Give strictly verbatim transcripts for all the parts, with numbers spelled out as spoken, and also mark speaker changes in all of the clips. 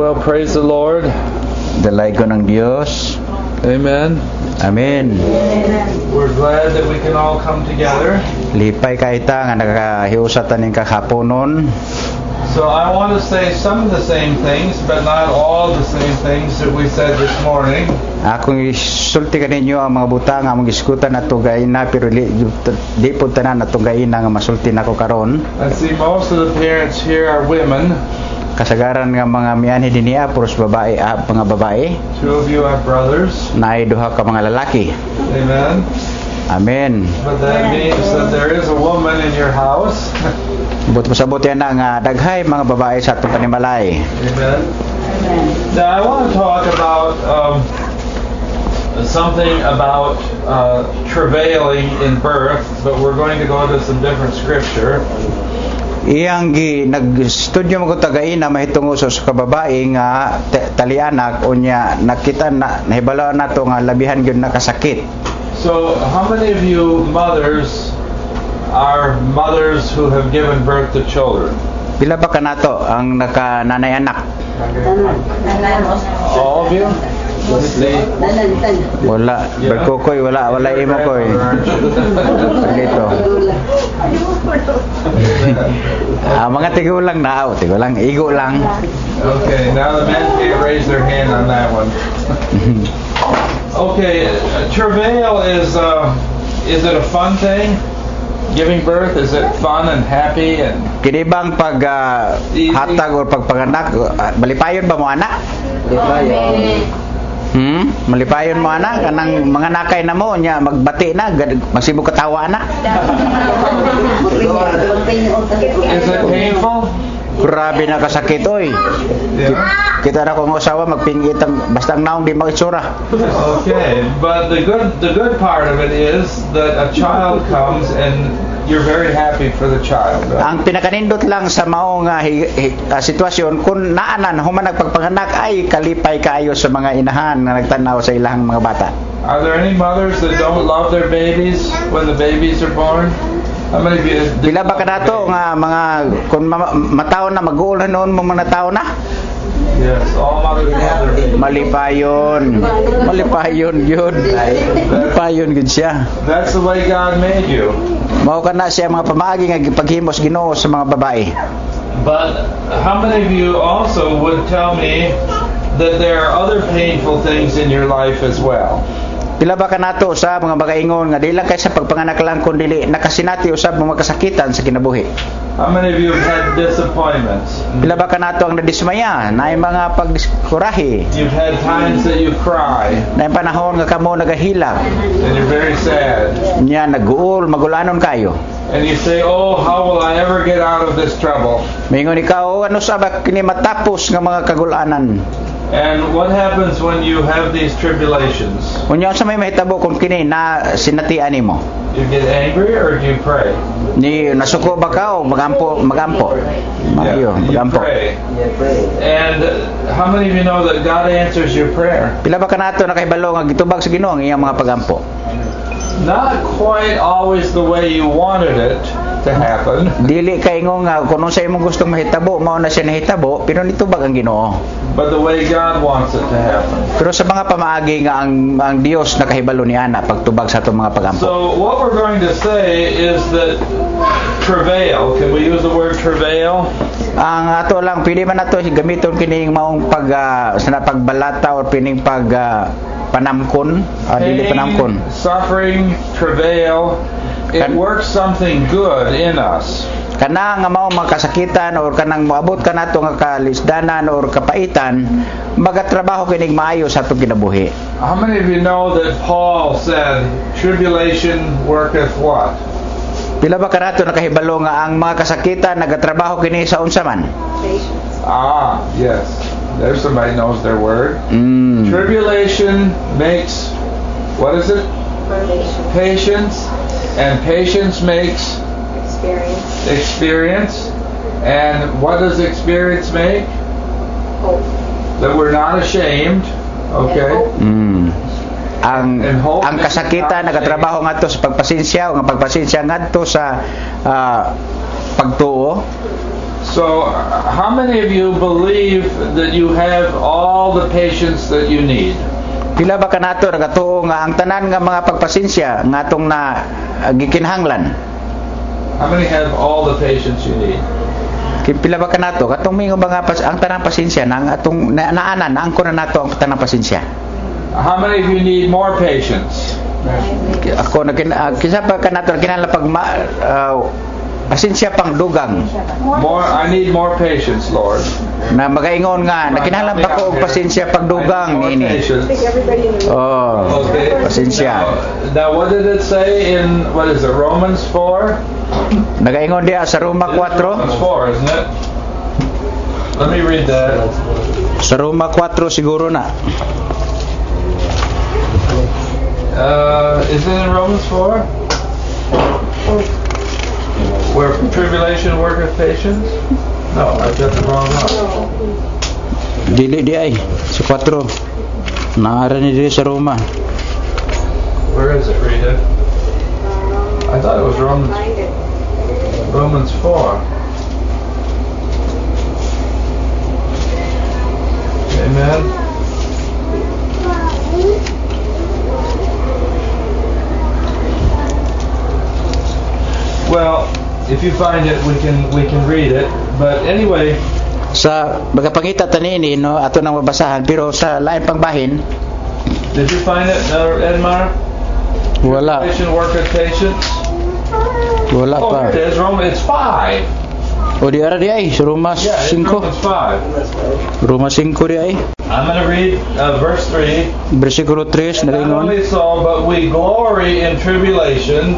Speaker 1: will praise the Lord.
Speaker 2: Dalay ko ng Diyos.
Speaker 1: Amen.
Speaker 2: Amen.
Speaker 1: We're glad that we can all come together.
Speaker 2: Lipay kaita nga nakahiusatan ning kakaponon.
Speaker 1: So I want to say some of the same things, but not all the same things that we said this morning.
Speaker 2: Akong isulti kaninyo ang mga butang among iskutan nato gaina pero di, di pud tanan nato gaina nga masulti nako karon.
Speaker 1: I see most of the parents here are women.
Speaker 2: Kasagaran nga mga mianhi dinhi puros babae, ah, mga babae.
Speaker 1: Two of you have brothers.
Speaker 2: Naay duha ka mga lalaki.
Speaker 1: Amen.
Speaker 2: Amen.
Speaker 1: But that means that there is a woman in your house.
Speaker 2: But pasabot yan na nga daghay mga babae sa atong panimalay.
Speaker 1: Amen. Now I want to talk about um, something about uh, travailing in birth, but we're going to go to some different scripture.
Speaker 2: Iyang gi nag-studio mo ko tagain na mahitungo sa kababae nga talianak unya nakita na nahibalo nato nga labihan gyud nakasakit.
Speaker 1: So how many of you mothers are mothers who have given birth to children?
Speaker 2: Pila ba kanato ang nakananay anak?
Speaker 1: All of you?
Speaker 2: Wala. Berkukoy, wala. Wala imo koy. Dito. Ah, mga tigulang na. Oh, tigulang. Igo lang.
Speaker 1: Okay, now the men can't raise their hand on that one. Okay, travail is, uh, is it a fun thing? Giving birth, is it fun and happy? And
Speaker 2: kini bang pag uh, hatag o pagpanganak, uh, malipayon ba mo anak? Malipayon. Hmm? Malipayon mo anak? Kanang mga nakay na mo, nya magbati na, magsibog katawa na.
Speaker 1: Is it painful?
Speaker 2: Grabe na kasakit, oy.
Speaker 1: Yeah.
Speaker 2: Kita na kong usawa, magpingit ang, basta ang naong di makitsura.
Speaker 1: Okay, but the good, the good part of it is that a child comes and you're very happy for the child. Right?
Speaker 2: Ang pinakanindot lang sa maong uh, hi, hi, uh, sitwasyon, kung naanan, human nagpagpanganak, ay kalipay kaayo sa mga inahan na nagtanaw sa ilang mga bata.
Speaker 1: Are there any mothers that don't love their babies when the babies are born? How many of you?
Speaker 2: Pila ba ka nato nga mga, kung ma- mataon na, mag-uulan noon mo mga tao na?
Speaker 1: Yes, all mothers love their babies.
Speaker 2: Malipayon. Malipayon yun. Malipayon yun siya.
Speaker 1: That's the way God made you.
Speaker 2: Mao ka na siya mga pamaagi nga paghimos Ginoo sa mga babae.
Speaker 1: But how many of you also would tell me that there are other painful things in your life as well?
Speaker 2: Pila ba ka nato sa mga bagaingon nga di lang kay sa pagpanganak lang kun dili nakasinati usab mga kasakitan sa kinabuhi?
Speaker 1: How many of you have had disappointments?
Speaker 2: Pila ba ka nato ang nadismaya, naay mga pagkurahi,
Speaker 1: You've had times that you cry
Speaker 2: naay panahon nga kamo nagahilak,
Speaker 1: and you're very sad.
Speaker 2: nya naguol magulanon kayo.
Speaker 1: And you say, oh, how will I ever get out of this trouble?
Speaker 2: Mingon ikaw ano sa ba kini matapos nga mga kagulanan?
Speaker 1: And what happens when you have these tribulations?
Speaker 2: Unya sa may mahitabo kung kini na sinatian nimo?
Speaker 1: You get angry or do you pray?
Speaker 2: Ni nasuko ba ka o magampo magampo? Mayo,
Speaker 1: you
Speaker 2: magampo.
Speaker 1: pray. And how many of you know that God answers your prayer?
Speaker 2: Pila ba ka nato nakahibalo nga gitubag sa Ginoo ang iyang mga pagampo?
Speaker 1: Not quite always the way you wanted it to happen.
Speaker 2: Dili kay ngo nga kung sa imong gustong mahitabo mao na siya nahitabo pero nitubag ang Ginoo.
Speaker 1: But the way God wants it to happen.
Speaker 2: Pero sa mga pamaagi nga ang ang Dios nakahibalo ni ana pagtubag sa atong mga pagampo.
Speaker 1: So what we're going to say is that travail, can we use the word travail?
Speaker 2: Ang ato lang pili man nato gamiton kining maong pag uh, sa pagbalata or pining pag uh, panamkon, uh, dili panamkon.
Speaker 1: Suffering, travail, it works something good in us.
Speaker 2: Kana nga mao makasakitan or kanang moabot ka nato nga kalisdanan or kapaitan, magatrabaho kining maayo sa atong kinabuhi.
Speaker 1: How many of you know that Paul said, tribulation worketh what?
Speaker 2: Pila ba kanato nakahibalo nga ang mga kasakitan nagatrabaho kini sa unsa man?
Speaker 1: Ah, yes. There's somebody knows their word.
Speaker 2: Mm.
Speaker 1: Tribulation makes, what is it? Patience. And patience makes
Speaker 3: Experience.
Speaker 1: experience. And what does experience make?
Speaker 3: Hope.
Speaker 1: That we're not ashamed. Okay.
Speaker 2: Mm. Ang ang kasakitan nagatrabaho ngadto sa pagpasensya o nga pagpasensya ngadto sa uh, pagtuo.
Speaker 1: So, uh, how many of you believe that you have all the patience that you need?
Speaker 2: Pila ba kanato nagatuo nga ang tanan nga mga pagpasensya nga atong na uh, gikinhanglan?
Speaker 1: How many have all the patience you need?
Speaker 2: Pila ba kanato katong mingo ba nga pas, ang tanang pasensya nang atong na, naanan ang ko na nato ang tanang pasensya?
Speaker 1: How many of you need more patience?
Speaker 2: Ako nagkin uh, kisa pa kanato kinahanglan pag ma, uh, pasensya pang dugang.
Speaker 1: More, I need more patience, Lord.
Speaker 2: Na magaingon nga nakinahanglan pa ko og pasensya pag dugang niini.
Speaker 3: I think everybody in the room.
Speaker 2: Oh,
Speaker 1: Okay.
Speaker 2: pasensya.
Speaker 1: Now, now, what did it say in, what is it, Romans four?
Speaker 2: Nagaingon diya sa Roma
Speaker 1: Romans
Speaker 2: four.
Speaker 1: four, isn't it? Let me read that.
Speaker 2: Sa Roma four siguro na.
Speaker 1: Uh, is it in Romans four? Where tribulation worketh patience? No, I've got the wrong one.
Speaker 2: Dili di ay sa four. Naara ni diri sa Roma.
Speaker 1: Where is it, Rita? I thought it was Romans,
Speaker 3: Find it.
Speaker 1: Romans four. Amen. Well, if you find it, we can we can read it. But anyway,
Speaker 2: Sa magapangita tanini no ato nang mabasahan pero sa lain pang bahin
Speaker 1: did you find it, uh, Edmar?
Speaker 2: wala
Speaker 1: Tribulation worketh patience.
Speaker 2: wala
Speaker 1: Oh,
Speaker 2: pa.
Speaker 1: here it is. Romans. It's five.
Speaker 2: O di ara di ay sa Roma
Speaker 1: Yeah, it's
Speaker 2: five.
Speaker 1: Romans five.
Speaker 2: Roma five di ay.
Speaker 1: I'm going to read uh, verse three.
Speaker 2: Bersikulo three
Speaker 1: Not
Speaker 2: naingon.
Speaker 1: only so, but we glory in tribulation.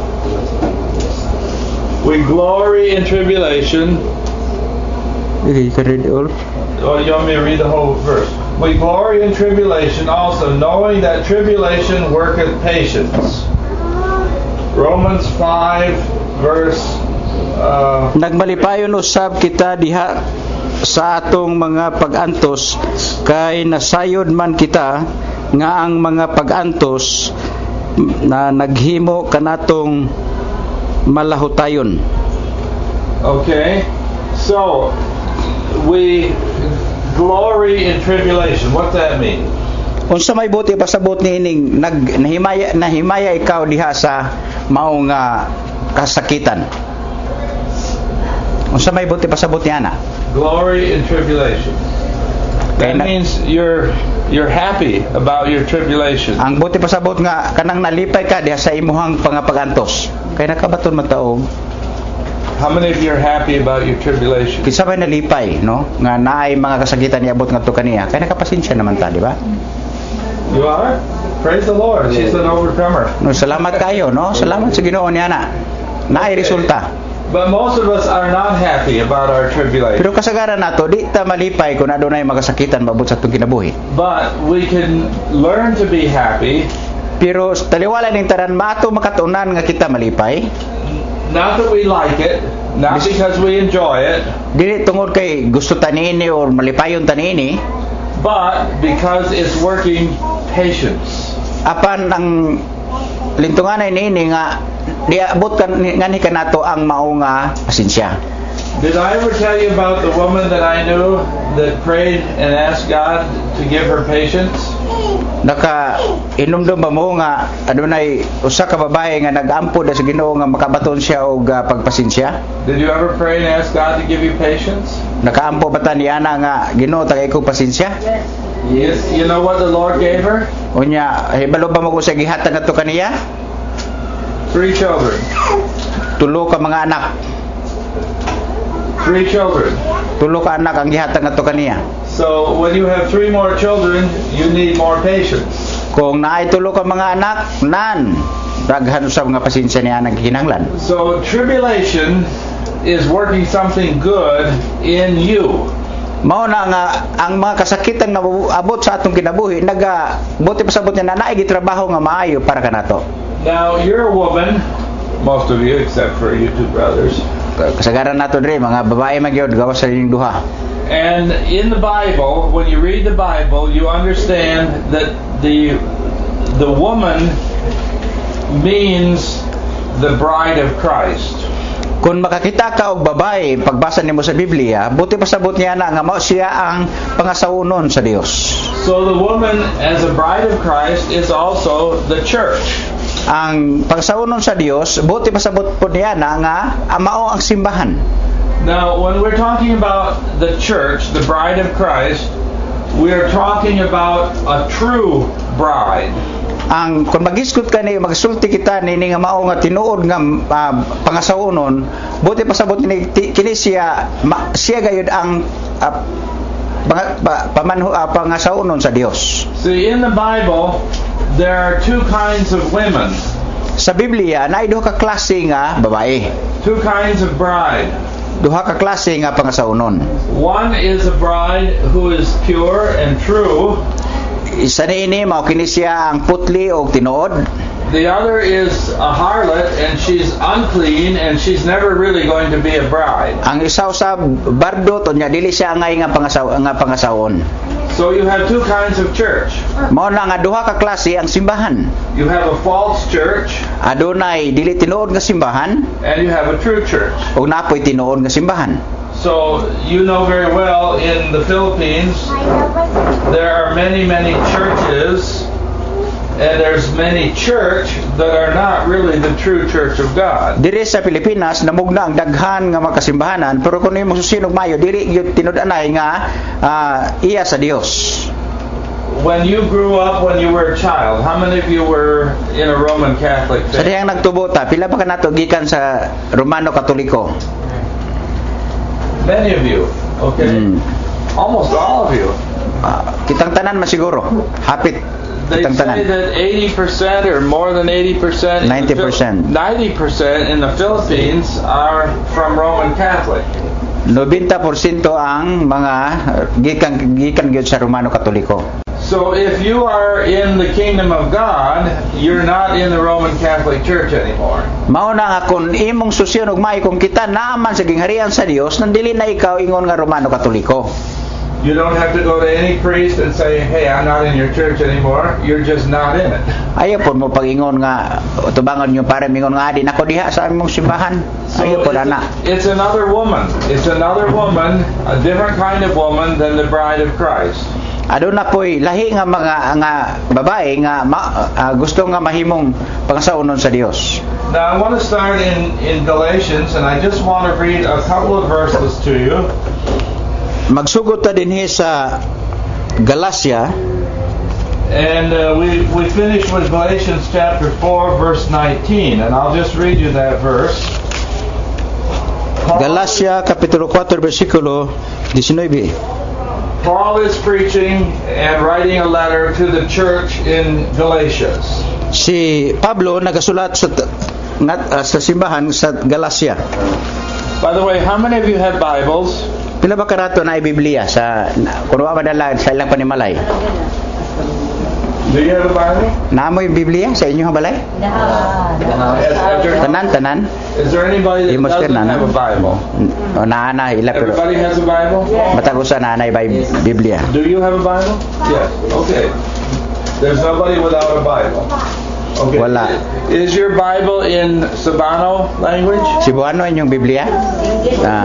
Speaker 1: We glory in tribulation.
Speaker 2: Dili ka read all.
Speaker 1: Oh, you want me to read the whole verse? We glory in tribulation also, knowing that tribulation worketh patience. Romans five, verse... Uh,
Speaker 2: Nagmalipayon usab kita diha sa atong mga pag-antos kay nasayod man kita nga ang mga pag-antos na naghimo kanatong malahutayon.
Speaker 1: okay, so we glory in tribulation. What's that mean?
Speaker 2: Unsa may buti pasabot niining nag nahimaya nahimaya ikaw diha sa mao nga kasakitan. Unsa may buti pasabot niya na?
Speaker 1: Glory in tribulation. That
Speaker 2: Kaya na-
Speaker 1: means you're you're happy about your tribulation.
Speaker 2: Ang buti pasabot nga kanang nalipay ka diha sa imuhang pangapagantos. Kay nakabaton mataog
Speaker 1: How many of you are happy about your tribulation?
Speaker 2: kinsa may nalipay no nga naay mga kasakitan niabot ngadto kaniya kay nakapasensya naman ta di ba?
Speaker 1: You are? Praise the Lord. She's an overcomer.
Speaker 2: No, salamat kayo no. Salamat sa Ginoo niya na. Naay resulta.
Speaker 1: But most of us are not happy about our tribulation.
Speaker 2: Pero kasagaran nato di ta malipay kung adunay makasakitan mabot sa atong kinabuhi.
Speaker 1: But we can learn to be happy,
Speaker 2: Pero taliwala ning tanan maato makatunan nga kita malipay.
Speaker 1: not that we like it, not because we enjoy it,
Speaker 2: Dili tungod kay gusto tanini or malipayon tanini,
Speaker 1: but because it's working patience.
Speaker 2: apan ang lintunganay niini nga diabot kan ngani kanato ang mao nga pasensya.
Speaker 1: Did I ever tell you about the woman that I knew that prayed and asked God to give her patience?
Speaker 2: Naka inumdum ba mo nga adunay usa ka babae nga nag-ampo sa Ginoo nga makabaton siya og uh, pagpasensya?
Speaker 1: Did you ever pray and ask God to give you patience?
Speaker 2: Nakaampo ba ta niya na nga Ginoo tagay ko pasensya?
Speaker 1: Yes. You know what the Lord gave her?
Speaker 2: Unya hibalo ba mo ko sa gihatag ngadto kaniya?
Speaker 1: Three children.
Speaker 2: Tulo ka mga anak.
Speaker 1: Three children.
Speaker 2: Tulo ka anak ang gihatag ngadto kaniya.
Speaker 1: So when you have three more children, you need more patience.
Speaker 2: Kung naay tulo ka mga anak, nan daghan usab nga pasensya niya nagkinahanglan.
Speaker 1: So tribulation is working something good in you.
Speaker 2: Mao na nga ang mga kasakitan nga abot sa atong kinabuhi naga buti pasabot niya na naay gitrabaho nga maayo para kanato.
Speaker 1: Now you're a woman, most of you except for you two brothers.
Speaker 2: Kasagaran nato dre mga babae magyud gawas sa inyong duha.
Speaker 1: And in the Bible, when you read the Bible, you understand that the the woman means the bride of Christ.
Speaker 2: Kung makakita ka og babae, pagbasa nimo sa Biblia, buti pasabot niya na nga mao siya ang pangasaunon sa Dios.
Speaker 1: So the woman as a bride of Christ is also the church.
Speaker 2: Ang pangsaunon sa Dios, buti pasabot po niya na nga mao ang simbahan.
Speaker 1: Now, when we're talking about the church, the bride of Christ, we are talking about a true bride.
Speaker 2: Ang kung magisgot ka ni magsulti kita nini nga mao nga tinuod nga uh, pangasaunon, buti pasabot ni kini siya ma, siya gayud ang uh, pang, pa, pamanho uh, pangasaunon sa Dios.
Speaker 1: See, in the Bible, there are two kinds of women.
Speaker 2: Sa Biblia naay duha ka klase nga babae.
Speaker 1: Two kinds of bride.
Speaker 2: Duha ka klase nga pangasaunon.
Speaker 1: One is a bride who is pure and true.
Speaker 2: Isa niini mao kini siya ang putli o tinuod.
Speaker 1: The other is a harlot and she's unclean and she's never really going to be a bride.
Speaker 2: Ang isa sa bardot unya dili siya ngay nga pangasaw nga pangasawon.
Speaker 1: So you have two kinds of church.
Speaker 2: Mao na nga duha ka klase ang simbahan.
Speaker 1: You have a false church.
Speaker 2: Adunay dili tinuod nga simbahan.
Speaker 1: And you have a true church.
Speaker 2: Ug napoy tinuod nga simbahan.
Speaker 1: So you know very well in the Philippines there are many many churches and there's many church that are not really the true church of God.
Speaker 2: Diri sa Pilipinas namugna ang daghan nga mga kasimbahanan pero kun imo susinog mayo diri gyud tinud-anay nga uh, iya sa Dios.
Speaker 1: When you grew up, when you were a child, how many of you were in a Roman Catholic faith?
Speaker 2: Sa diyang nagtubo ta, pila pa ka nato gikan sa Romano Katoliko?
Speaker 1: Many of you, okay?
Speaker 2: Mm.
Speaker 1: Almost all of you.
Speaker 2: Uh, kitang tanan masiguro. Hapit
Speaker 1: They
Speaker 2: kitang
Speaker 1: say
Speaker 2: tanan.
Speaker 1: that eighty percent or more than eighty percent
Speaker 2: ninety percent.
Speaker 1: ninety percent in the Philippines are from Roman Catholic.
Speaker 2: ninety percent ang mga gikan gikan gyud sa Romano Katoliko.
Speaker 1: So if you are in the kingdom of God, you're not in the Roman Catholic Church anymore.
Speaker 2: Mao na nga kung imong susyon og may kung kita naaman sa gingharian sa Dios nandili na ikaw ingon nga Romano Katoliko.
Speaker 1: You don't have to go to any priest and say, "Hey, I'm not in your church anymore." You're just not in it.
Speaker 2: Ayaw po mo pag-ingon nga tubangon nyo para mingon nga di nako diha sa imong simbahan.
Speaker 1: So
Speaker 2: Ayaw po
Speaker 1: it's,
Speaker 2: na.
Speaker 1: it's another woman. It's another woman, a different kind of woman than the bride of Christ.
Speaker 2: Aduna po'y lahi nga mga nga babae nga ma, uh, gusto nga mahimong pangsaunon sa Dios.
Speaker 1: Now I want to start in in Galatians, and I just want to read a couple of verses to you.
Speaker 2: Magsugod ta dinhi sa Galacia.
Speaker 1: And uh, we we finished with Galatians chapter four, verse nineteen, and I'll just read you that verse. Paul,
Speaker 2: Galacia kapitulo four bersikulo nineteen.
Speaker 1: Paul is preaching and writing a letter to the church in Galatia.
Speaker 2: Si Pablo nagasulat sa ngat, uh, sa simbahan sa Galacia.
Speaker 1: By the way, how many of you have Bibles?
Speaker 2: Pila ba karato na Biblia sa kuno madala sa ilang panimalay?
Speaker 1: Do you have a Bible?
Speaker 2: Naamoy Biblia sa inyo balay? Tanan tanan.
Speaker 1: Is there anybody that doesn't have a Bible?
Speaker 2: O naana ila pero
Speaker 1: Everybody has a Bible?
Speaker 2: matag usa naanay bay Biblia.
Speaker 1: Do you have a Bible? Yes. Okay. There's nobody without a Bible. Okay.
Speaker 2: Wala.
Speaker 1: Is your Bible in Cebuano language?
Speaker 2: Cebuano inyong Biblia? Ah.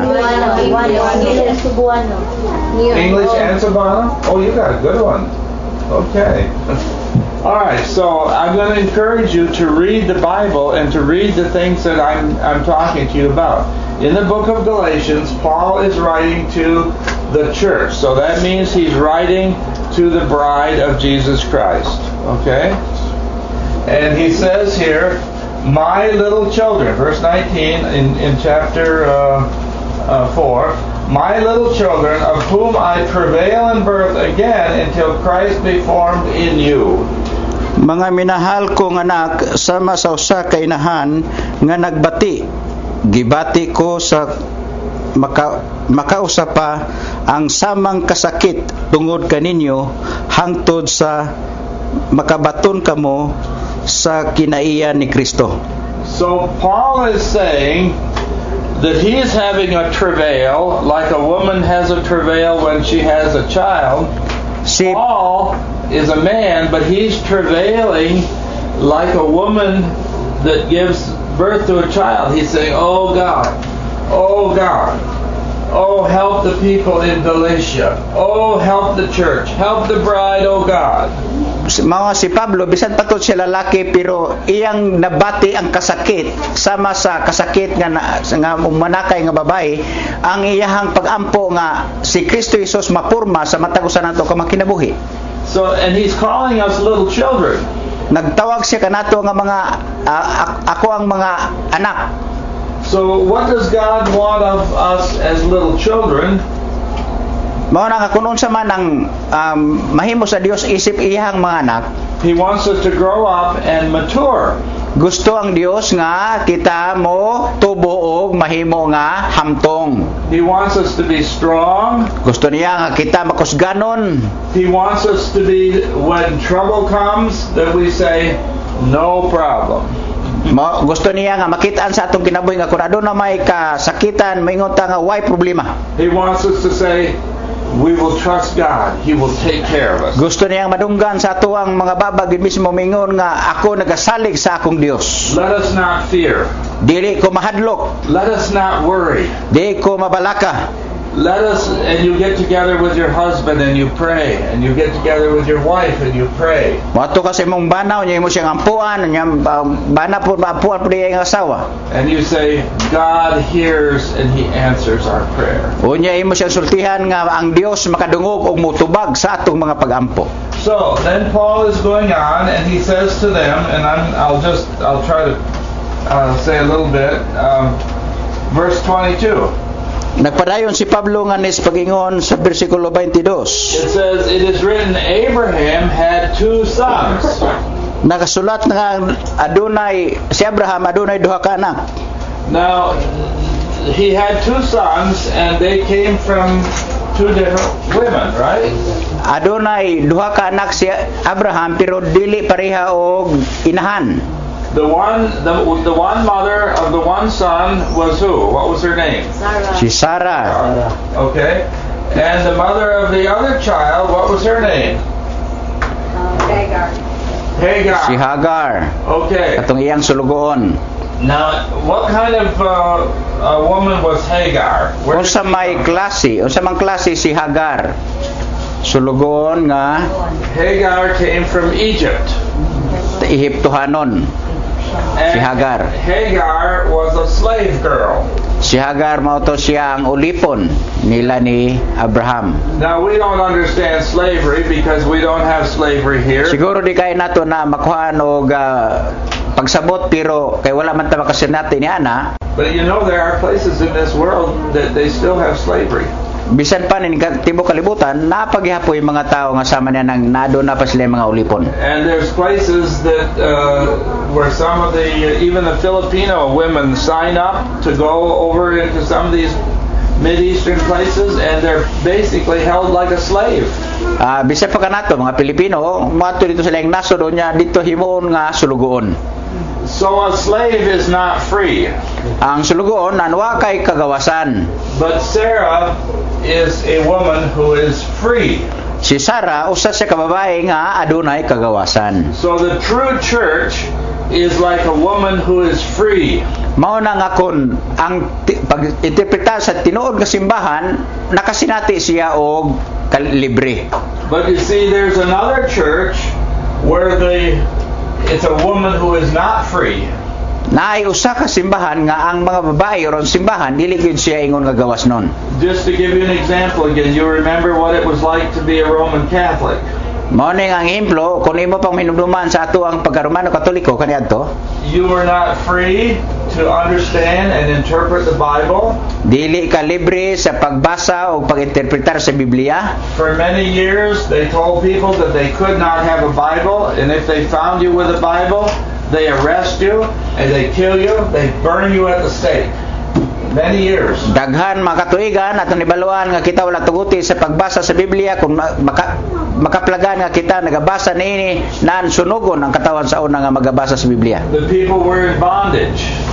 Speaker 1: English and Cebuano? Oh, you got a good one. Okay. All right, so I'm going to encourage you to read the Bible and to read the things that I'm I'm talking to you about. In the book of Galatians, Paul is writing to the church. So that means he's writing to the bride of Jesus Christ. Okay? And he says here, "My little children," verse nineteen in, in chapter uh, uh, four, "My little children, of whom I travail in birth again until Christ be formed in you."
Speaker 2: Mga minahal kong anak, sama sa usa ka inahan nga nagbati. Gibati ko sa maka, makausa pa ang samang kasakit tungod kaninyo hangtod sa makabaton kamo sa kinaiya ni Kristo.
Speaker 1: So Paul is saying that he is having a travail like a woman has a travail when she has a child.
Speaker 2: Si
Speaker 1: Paul is a man, but he's travailing like a woman that gives birth to a child, he's saying, "Oh God, oh God, oh help the people in Galatia, oh help the church, help the bride, oh God."
Speaker 2: Mga si Pablo, bisan patod siya lalaki, pero iyang nabati ang kasakit, sama sa kasakit nga, na, nga umanakay nga babae, ang iyahang pag-ampo nga si Kristo Jesus mapurma sa matagusan nato ka makinabuhi.
Speaker 1: So, and he's calling us little children.
Speaker 2: Nagtawag siya kanato nga mga, uh, ako ang mga anak.
Speaker 1: So, what does God want of us as little children?
Speaker 2: Mao na nga kunon sa man ang um, mahimo sa Dios isip iyang mga anak.
Speaker 1: He wants us to grow up and mature.
Speaker 2: Gusto ang Dios nga kita mo tubo og mahimo nga hamtong.
Speaker 1: He wants us to be strong.
Speaker 2: Gusto niya nga kita makusganon.
Speaker 1: He wants us to be, when trouble comes, that we say, "No problem."
Speaker 2: Mo, gusto niya nga makitaan sa atong kinabuhi nga kun aduna may kasakitan, maingon ta nga why problema.
Speaker 1: He wants us to say, "We will trust God. He will take care of us."
Speaker 2: Gusto niya madunggan sa ato ang mga babag mismo mingon nga ako nagasalig sa akong Dios.
Speaker 1: Let us not fear.
Speaker 2: Dili ko mahadlok,
Speaker 1: Let us not worry.
Speaker 2: di ko mabalaka.
Speaker 1: Let us, and you get together with your husband and you pray, and you get together with your wife and you pray.
Speaker 2: Moadto ka sa imong banaw, nya imo siyang ampuan, nya uh, bana po maampuan po diya ang asawa.
Speaker 1: And you say, "God hears and He answers our prayer."
Speaker 2: Unya imo siyang sultihan nga ang Dios makadungog og mutubag sa atong mga pag-ampo.
Speaker 1: So then Paul is going on, and he says to them, and I'm, I'll just, I'll try to uh, say a little bit. Um, verse twenty-two.
Speaker 2: Nagpadayon si Pablo nga nis pagingon sa bersikulo twenty-two.
Speaker 1: It says, "It is written, Abraham had two sons."
Speaker 2: Nakasulat nga adunay si Abraham adunay duha ka anak.
Speaker 1: Now, he had two sons, and they came from two different women, right?
Speaker 2: Adunay duha ka anak si Abraham pero dili pareha og inahan.
Speaker 1: The one, the, the one mother of the one son was who? What was her name?
Speaker 3: Sarah.
Speaker 2: Si Sarah.
Speaker 1: Okay. And the mother of the other child, what was her name?
Speaker 3: Um, Hagar.
Speaker 1: Hagar.
Speaker 2: Si Hagar.
Speaker 1: Okay.
Speaker 2: Atong iyang sulugoon.
Speaker 1: Now, what kind of uh, a woman was Hagar? Where did
Speaker 2: Unsa
Speaker 1: she
Speaker 2: may
Speaker 1: come?
Speaker 2: klase, unsa mang klase si Hagar? Sulugoon nga
Speaker 1: Hagar came from Egypt.
Speaker 2: Ehiptohanon.
Speaker 1: And
Speaker 2: Si Hagar.
Speaker 1: Hagar was a slave girl.
Speaker 2: Si Hagar mao to siya ang ulipon nila ni Abraham.
Speaker 1: Now, we don't understand slavery because we don't have slavery here.
Speaker 2: Siguro di kay nato na makuhaan og uh, pagsabot pero kay wala man ta makasinati ni ana.
Speaker 1: But you know, there are places in this world that they still have slavery.
Speaker 2: Bisan pa nin tibo kalibutan napagihapon yung mga tao nga sama niya nang nado na pa sila yung mga ulipon.
Speaker 1: And there's places that uh, where some of the, even the Filipino women sign up to go over into some of these Mid-Eastern places, and they're basically held like a slave.
Speaker 2: Ah, uh, bisan pa kanato mga Pilipino, mato dito sila yung naso doon niya dito himuon nga sulugoon.
Speaker 1: So a slave is not free.
Speaker 2: Ang sulugoon nanwa kay kagawasan.
Speaker 1: But Sarah is a woman who is free.
Speaker 2: Si Sarah usa siya ka babae nga adunay kagawasan.
Speaker 1: So the true church is like a woman who is free.
Speaker 2: Mao na nga kun ang pag-interpreta sa tinuod nga simbahan nakasinati siya og libre.
Speaker 1: But you see, there's another church where the it's a woman who is not free.
Speaker 2: Naay usa ka simbahan nga ang mga babae ron simbahan dili gyud siya ingon nga gawas nun.
Speaker 1: Just to give you an example again, you remember what it was like to be a Roman Catholic.
Speaker 2: Mao ning ang ehemplo kun imo pang minumduman sa ato ang pagkaromano katoliko kaniadto.
Speaker 1: You were not free to understand and interpret the Bible.
Speaker 2: Dili ka libre sa pagbasa o pag-interpretar sa Biblia.
Speaker 1: For many years, they told people that they could not have a Bible, and if they found you with a Bible, they arrest you, and they kill you, they burn you at the stake. Many years.
Speaker 2: Daghan mga katuigan atong ibaluan nga kita wala tuguti sa pagbasa sa Biblia kung maka, makaplagan nga kita nagabasa niini nan sunugon ang katawan sa una nga magabasa sa Biblia.
Speaker 1: The people were in bondage.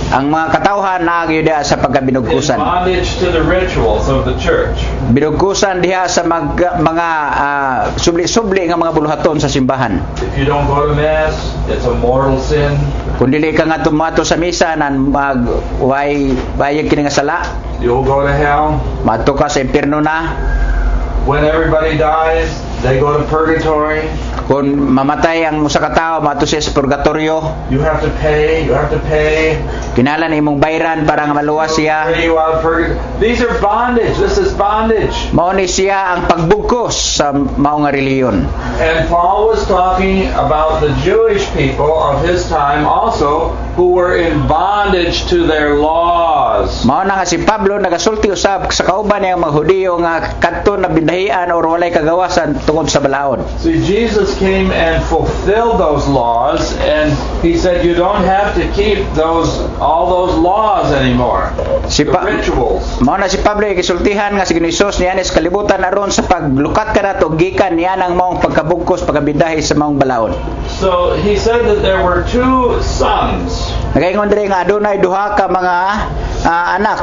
Speaker 2: ang mga katawhan naagyo diha sa
Speaker 1: In
Speaker 2: pagkabinugkusan.
Speaker 1: bondage to the rituals of the church.
Speaker 2: Binugkusan diha sa mag, mga ah, subli-subli nga mga buluhaton sa simbahan.
Speaker 1: If you don't go to Mass, it's a mortal sin.
Speaker 2: Kung dili ka nga tumato sa misa nan mag way bayag kini nga sala,
Speaker 1: You'll go to hell.
Speaker 2: madto ka sa impierno na.
Speaker 1: When everybody dies, they go to purgatory.
Speaker 2: Kung mamatay ang usa ka tawo, madto siya sa purgatorio.
Speaker 1: You have to pay. You have to pay.
Speaker 2: Kinahanglan imong bayran para nga maluwas siya.
Speaker 1: Pray you out of purgatory. These are bondage. This is bondage.
Speaker 2: Mao ni siya ang pagbugkos sa mao nga reliyon.
Speaker 1: And Paul was talking about the Jewish people of his time also, who were in bondage to their laws.
Speaker 2: Mao na nga si Pablo nagasulti usab sa kauban niyang mga Hudiyo nga kadto na bindahian o walay kagawasan tungod sa balaod.
Speaker 1: See, Jesus came and fulfilled those laws, and he said you don't have to keep those all those laws anymore.
Speaker 2: Si
Speaker 1: The
Speaker 2: Pa-
Speaker 1: rituals.
Speaker 2: Mao na si Pablo gisultihan nga si Ginoos niya sa kalibutan aron sa paglukat kanato gikan niya nang maong pagkabugkos pagkabidahi sa maong balaod.
Speaker 1: So he said that there were two sons.
Speaker 2: Nagaingon diri nga adunay duha ka mga ah, anak.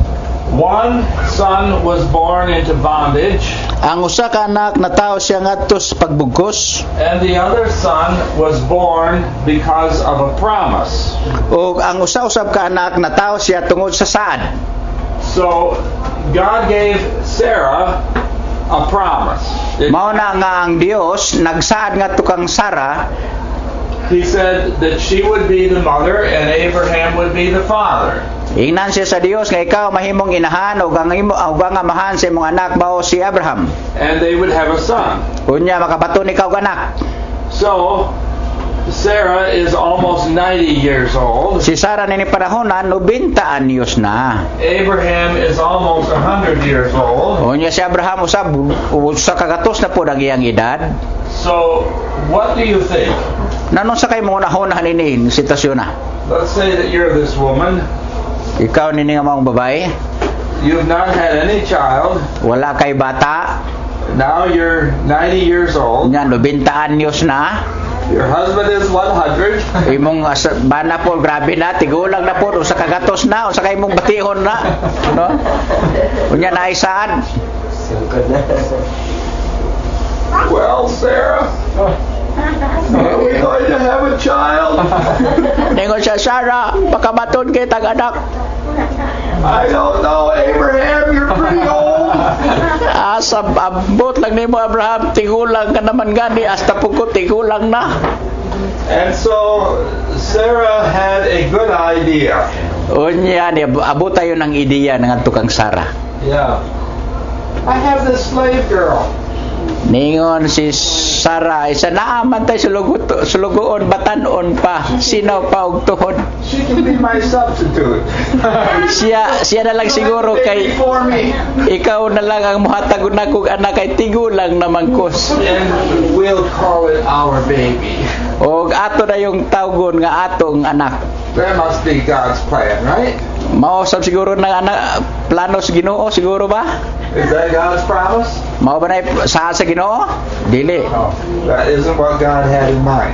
Speaker 1: One son was born into bondage,
Speaker 2: Ang usa ka anak natawo siya ngadto sa pagbugkos,
Speaker 1: and the other son was born because of a promise.
Speaker 2: o ang usa usab ka anak natawo siya tungod sa saad.
Speaker 1: So God gave Sarah a promise. It-
Speaker 2: Mao na nga ang Dios nagsaad ngadto kang Sara.
Speaker 1: He said that she would be the mother and Abraham would be the father.
Speaker 2: Ingnan siya sa Dios nga ikaw mahimong inahan o ang imo o ang amahan sa imong anak mao si Abraham.
Speaker 1: And they would have a son.
Speaker 2: Unya makabaton ikaw og anak.
Speaker 1: So Sarah is almost ninety years old.
Speaker 2: Si Sara nini panahonan ninety anyos na.
Speaker 1: Abraham is almost one hundred years old.
Speaker 2: Unya si Abraham usab usa ka gatos na pud ang iyang edad.
Speaker 1: So what do you think?
Speaker 2: Nanon sa kay mo nahon nini sitwasyon na.
Speaker 1: Let's say that you're this woman.
Speaker 2: Ikaw nini nga maong babae,
Speaker 1: You've not had any child.
Speaker 2: wala kay bata,
Speaker 1: Now you're ninety years old.
Speaker 2: unya ninety anyos na.
Speaker 1: Your husband is one hundred.
Speaker 2: Imong asa- bana po grabe na tigulang na po usa ka gatos na usa kay imong batihon na, no? Unya naay saan?
Speaker 1: Well, Sarah, are we going to have a child?
Speaker 2: Ningon siya, Sara, pakabaton kay tag-anak.
Speaker 1: I don't know, Abraham, you're pretty old.
Speaker 2: Asa abot lang nimo Abraham, tigulang ka naman gani hasta pugko tigulang na.
Speaker 1: And so Sarah had a good idea.
Speaker 2: Unya ni abot tayo ng ideya ng adto kang Sara.
Speaker 1: Yeah. I have this slave girl.
Speaker 2: Ningon si Sara, isa naaman tayo sulugot, sulugoon, batanon pa, sinaw pa og tuhod.
Speaker 1: She can be my substitute.
Speaker 2: Siya, siya na lang siguro kay
Speaker 1: for me.
Speaker 2: ikaw na lang ang muhatag na kong anak kay tigulang naman kos.
Speaker 1: And we'll call it our baby.
Speaker 2: O ato na yung tawgon nga atong anak.
Speaker 1: That must be God's plan, right?
Speaker 2: Mausap siguro na anak plano sa Ginoo siguro ba?
Speaker 1: Is that God's promise?
Speaker 2: Mao ba na sa sa Ginoo? Dili.
Speaker 1: No, that isn't what God had in mind.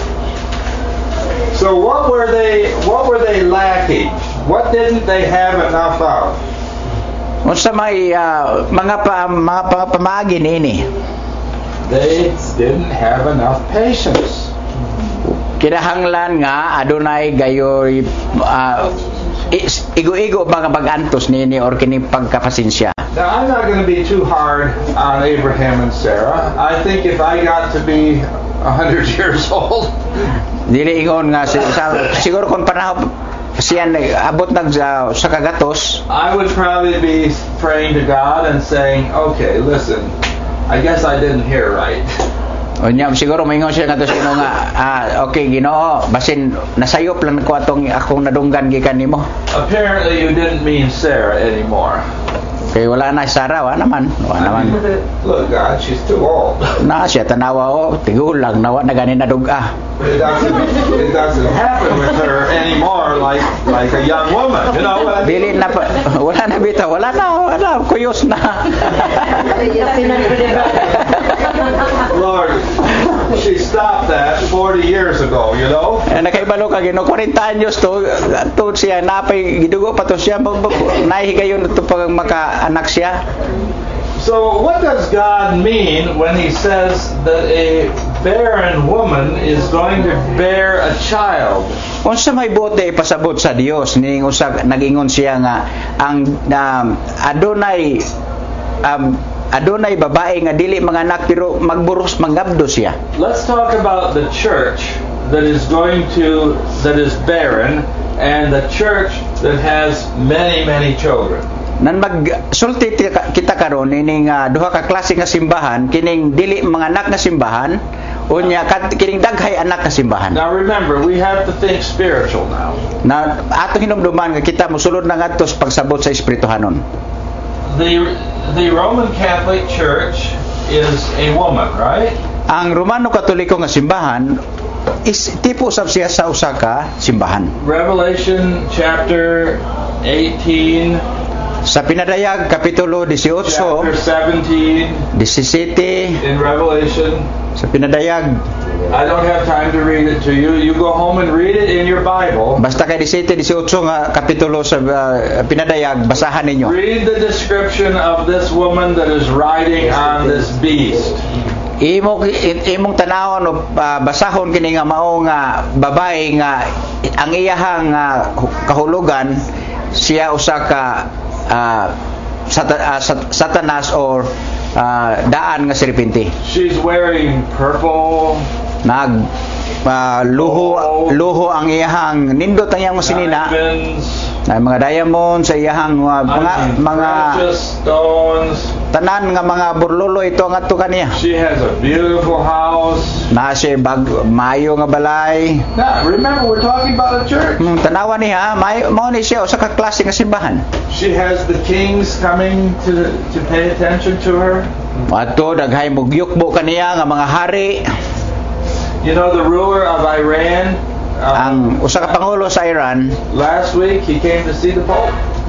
Speaker 1: So what were they what were they lacking? What didn't they have enough of?
Speaker 2: Unsa may ah, mga pa, mga pa, pamagin ini?
Speaker 1: They didn't have enough patience.
Speaker 2: Kinahanglan nga adunay gayoy ah, is- igo-igo mga bagantos nini or kini pagkapasensya.
Speaker 1: Now I'm not going to be too hard on Abraham and Sarah. I think if I got to be a hundred years old,
Speaker 2: Dili ingon nga si, sa, siguro kung panahon siya nag- abot nag sa, sa kagatos,
Speaker 1: I would probably be praying to God and saying, "Okay, listen, I guess I didn't hear right."
Speaker 2: unya siguro maingon siya ngadto sa Ginoo nga ah, okay Ginoo basin nasayop lang ko atong akong nadunggan gikan nimo.
Speaker 1: Apparently, you didn't mean Sarah anymore.
Speaker 2: Kay wala na si Sara, wa naman, wa naman.
Speaker 1: Look, God, she's too old.
Speaker 2: Na siya tanawa o tigulang nawa na gani naduga.
Speaker 1: It doesn't, it doesn't happen with her anymore like like a young woman. You know what I mean?
Speaker 2: Dili na pa, wala na bitaw, wala na, wala kuyos na.
Speaker 1: Lord, she stopped that. forty years ago, you know?
Speaker 2: Eh, nakaibalo ka gino forty anyos to to siya napay gidugo pa to siya nahigayon to pag maka-anak siya.
Speaker 1: So what does God mean when he says that a barren woman is going to bear a child?
Speaker 2: Unsa may bote ipasabot sa Dios ning usa nagingon siya nga ang um, adunay um, adunay babae nga dili manganak pero magburos mangabdo siya.
Speaker 1: Let's talk about the church that is going to that is barren and the church that has many many children.
Speaker 2: Nan magsulti kita karon ining uh, duha ka klase nga simbahan, kining dili manganak nga simbahan unya kining daghay anak nga simbahan.
Speaker 1: Now remember, we have to think spiritual now.
Speaker 2: Na ato hinumduman nga kita mosulod na ngadto sa pagsabot sa espirituhanon.
Speaker 1: The the Roman Catholic Church is a woman, right?
Speaker 2: Ang Romano Katoliko nga simbahan is tipo sab siya sa usa ka simbahan.
Speaker 1: Revelation chapter eighteen,
Speaker 2: sa Pinadayag kapitulo eighteen,
Speaker 1: chapter seventeen,
Speaker 2: seventeen
Speaker 1: in Revelation.
Speaker 2: sa Pinadayag.
Speaker 1: I don't have time to read it to you. You go home and read it in your Bible.
Speaker 2: Basta kay eighteen, eighteen nga kapitulo sa uh, Pinadayag, basahan ninyo.
Speaker 1: Read the description of this woman that is riding on this beast.
Speaker 2: Imo imong tanawon o uh, basahon kini nga mao nga babae nga ang iyahang uh, kahulugan siya usa ka uh, sat- uh, sat- satanas or uh, daan nga serpente.
Speaker 1: She's wearing purple.
Speaker 2: Nag uh, luho luho ang iyahang nindot ang iyang sinina. Ay mga diamond sa iyahang uh, mga mga
Speaker 1: stones.
Speaker 2: Tanan nga mga burlolo ito ang ato kaniya.
Speaker 1: She has a beautiful house.
Speaker 2: Na siya bag mayo nga balay.
Speaker 1: Now, remember we're talking about a church.
Speaker 2: Hmm, tanawan niya, may mao ni siya usa ka klase nga simbahan.
Speaker 1: She has the kings coming to to pay attention to her.
Speaker 2: Ato daghay mugyukbo kaniya nga mga hari.
Speaker 1: You know the ruler of Iran. Um,
Speaker 2: Ang usa ka pangulo sa Iran.
Speaker 1: Last week he came to see the Pope.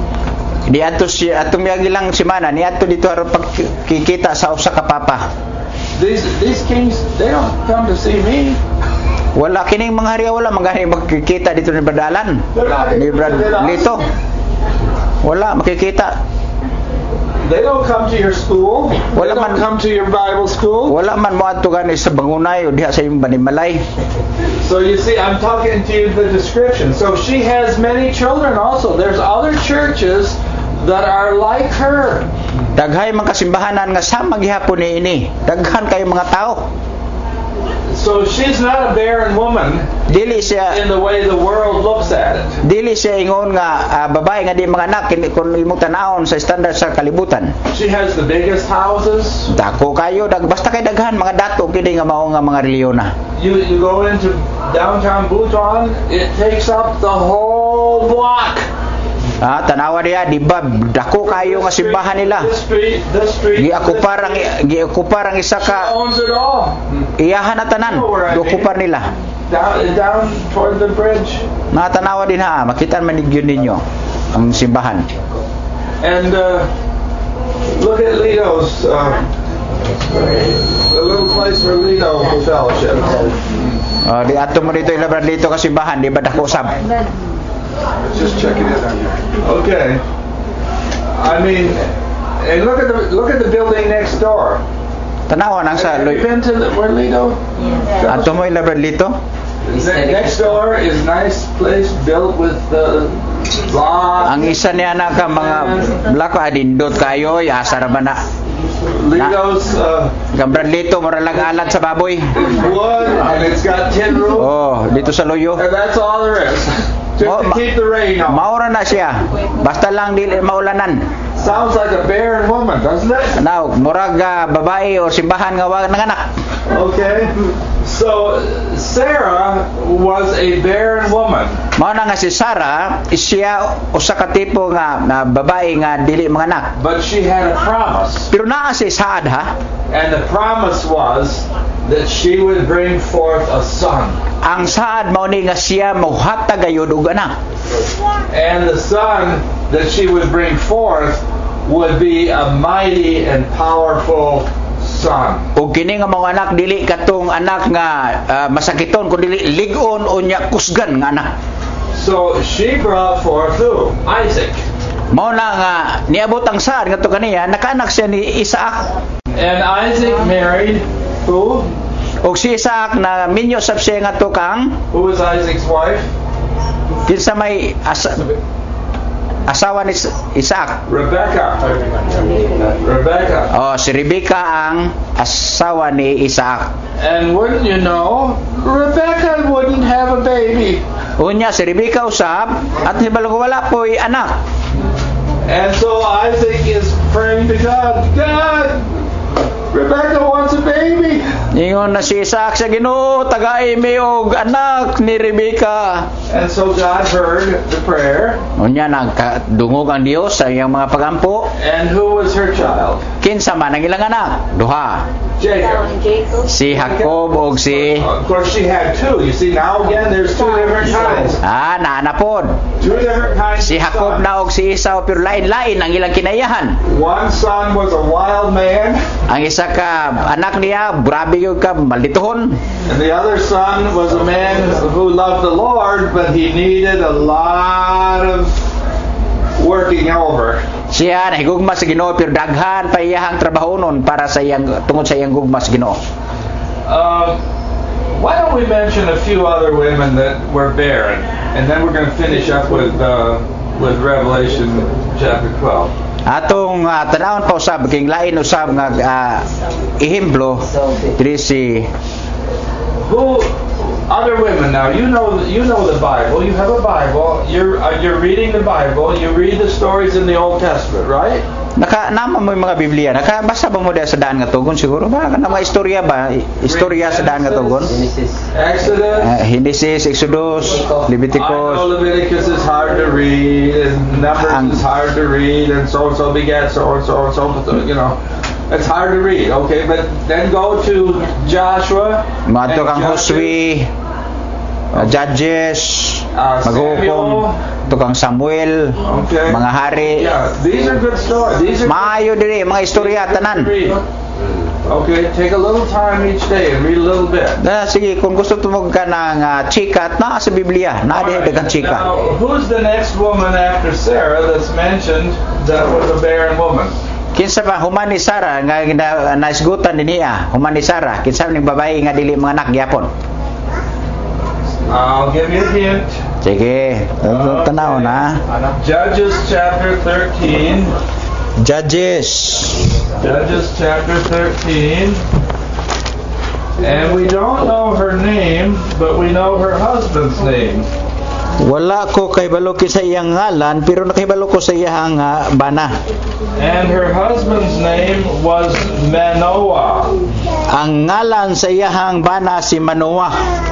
Speaker 2: Di ato siya atong miyagi lang semana ni ato dito aron pagkikita sa usa ka papa.
Speaker 1: These these kings, they don't come to see me.
Speaker 2: Wala kining mga hari wala magani magkikita dito ni Badalan. Ni Brad Lito. Wala makikita.
Speaker 1: They don't come to your school.
Speaker 2: Wala
Speaker 1: They don't
Speaker 2: man
Speaker 1: come to your Bible school.
Speaker 2: Wala man mo adto gani sa bangunay o diha sa imong banimalay.
Speaker 1: So you see, I'm talking to you the description. So she has many children also. There's other churches that are like her.
Speaker 2: Daghay man kasimbahanan nga sama gihapon ni ini. Daghan kay mga tao.
Speaker 1: So she's not a barren woman.
Speaker 2: Dili siya
Speaker 1: in the way the world looks at it.
Speaker 2: Dili siya ingon nga uh, babae nga di manganak kun imong tanawon sa standard sa kalibutan.
Speaker 1: She has the biggest houses.
Speaker 2: Dako kayo dag basta kay daghan mga dato kini nga mao nga mga reliyona.
Speaker 1: You you go into downtown Bhutan, it takes up the whole block.
Speaker 2: Ah, tanawa diya di ba dako kayo nga simbahan nila.
Speaker 1: This street, this street.
Speaker 2: Giokupar ang giokupar ang isa ka.
Speaker 1: Owns it all.
Speaker 2: Iyahan na tanan. Giokupar nila.
Speaker 1: Down, down toward the bridge.
Speaker 2: Natanawa din ha, makita man ninyo ninyo ang simbahan.
Speaker 1: And uh, look at Lito's uh, the little place for Lito Fellowship.
Speaker 2: Oh, di ato mo dito ilabran dito ka simbahan, di ba dako sab.
Speaker 1: Just checking it out. Okay. I mean, and look at the look at the building next door.
Speaker 2: Tanawa nang sa
Speaker 1: Have you been to the, where Lito?
Speaker 2: ato mo ilabran dito.
Speaker 1: Next door is nice place built with the blocks.
Speaker 2: Ang isa niya na ka mga blako adindot kayo, asar man na.
Speaker 1: Lito's uh,
Speaker 2: Gambran dito muralag alat sa baboy.
Speaker 1: is wood and it's got tin roof.
Speaker 2: Oh, dito sa loyo.
Speaker 1: And that's all there is. Just
Speaker 2: Oh,
Speaker 1: to
Speaker 2: ma-
Speaker 1: keep the rain off.
Speaker 2: Maura na siya. Basta lang dili maulanan.
Speaker 1: Sounds like a barren woman, doesn't it?
Speaker 2: Now, murag uh, babae o simbahan nga wa nanganak.
Speaker 1: Okay. So Sarah was a barren woman.
Speaker 2: Mao na nga si Sarah, siya usa ka tipo nga na babae nga dili manganak.
Speaker 1: But she had a promise.
Speaker 2: Pero naa si Saad ha.
Speaker 1: And the promise was that she would bring forth a son.
Speaker 2: Ang Saad mao ni nga siya mohatag gayud og anak.
Speaker 1: And the son that she would bring forth would be a mighty and powerful son.
Speaker 2: ug kini nga mga anak dili katong anak nga ah, masakiton kundi dili lig-on o nya kusgan nga anak.
Speaker 1: So she brought forth who? Isaac.
Speaker 2: Mao na nga niabot ang saad ngadto kaniya nakaanak siya ni Isaac.
Speaker 1: And Isaac married who?
Speaker 2: Ug si Isaac na minyo sab siya ngadto kang
Speaker 1: Who was Isaac's wife?
Speaker 2: kinsa may asa, asawa ni Isaac.
Speaker 1: Rebecca. Rebecca.
Speaker 2: Oh, si Rebecca ang asawa ni Isaac.
Speaker 1: And wouldn't you know, Rebecca wouldn't have a baby.
Speaker 2: Unya si Rebecca usab at hibalo wala po'y anak.
Speaker 1: And so Isaac is praying to God, God, Rebecca wants a baby.
Speaker 2: Ingon na si Isaac sa Ginoo, tagay mi og anak ni Rebecca.
Speaker 1: And so God heard the prayer.
Speaker 2: Unya nagdungog ang Dios sa iyang mga pagampo.
Speaker 1: And who was her child?
Speaker 2: Kinsa man ang ilang anak? Duha.
Speaker 1: Jacob.
Speaker 3: Jacob.
Speaker 2: Si Jacob og si
Speaker 1: Of course she had two. You see, now again there's two different kinds.
Speaker 2: ah naanapod.
Speaker 1: Two different kinds
Speaker 2: Si
Speaker 1: of
Speaker 2: Jacob
Speaker 1: sons.
Speaker 2: na og si Esau pero lain-lain ang ilang kinayahan.
Speaker 1: One son was a wild man,
Speaker 2: Ang isa ka anak niya, grabe yung ka malditohon.
Speaker 1: and the other son was a man who loved the Lord, but he needed a lot of working over.
Speaker 2: Siya nahigugma sa Ginoo pero daghan pa iyahang trabahonon para sa iyang tungod sa iyang gugma sa Ginoo.
Speaker 1: Um, why don't we mention a few other women that were barren, and then we're going to finish up with uh, with Revelation chapter twelve.
Speaker 2: Atong uh, tanawon pa usab king lain usab nga uh, ehemplo diri si
Speaker 1: Who other women now? You know you know the Bible. You have a Bible. You're uh, you're reading the Bible. You read the stories in the Old Testament, right?
Speaker 2: naka nama mo yung mga Biblia nakabasa ba mo diha sa daan nga tugon siguro ba kana mga istorya ba istorya sa daan nga tugon
Speaker 1: Exodus.
Speaker 2: uh, Genesis, Exodus,
Speaker 1: I know
Speaker 2: Leviticus.
Speaker 1: Leviticus is hard to read, and Numbers
Speaker 2: Ang-
Speaker 1: is hard to read, and so and so begat so and so and so. You know, it's hard to read. Okay, but then go to Joshua.
Speaker 2: Madto
Speaker 1: and
Speaker 2: kang
Speaker 1: Judges,
Speaker 2: Josue, uh, Judges,
Speaker 1: uh,
Speaker 2: maghukom,
Speaker 1: Samuel.
Speaker 2: to kang Samuel,
Speaker 1: Okay.
Speaker 2: mga hari.
Speaker 1: Yeah, these are good stories. These are
Speaker 2: Maayo diri mga istorya tanan.
Speaker 1: Read. Okay, take a little time each day and read a little bit.
Speaker 2: Na sige kung gusto tumog ka ng uh, chika at naa sa Biblia, naa diha daghang chika.
Speaker 1: Now, who's the next woman after Sarah that's mentioned that was a barren woman?
Speaker 2: Kinsa ba human ni Sarah nga gina- naisgutan ni niya, human ni Sarah, kinsa ning babae nga dili mga anak gyapon.
Speaker 1: I'll give you a hint.
Speaker 2: Sige, uh, tanaw na.
Speaker 1: Judges chapter thirteen.
Speaker 2: Judges.
Speaker 1: Judges chapter thirteen. And we don't know her name, but we know her husband's name.
Speaker 2: Wala ko kay balo sa iyang ngalan pero nakahibalo ko sa iyang uh, bana.
Speaker 1: And her husband's name was Manoah.
Speaker 2: Ang ngalan sa iyang bana si Manoah.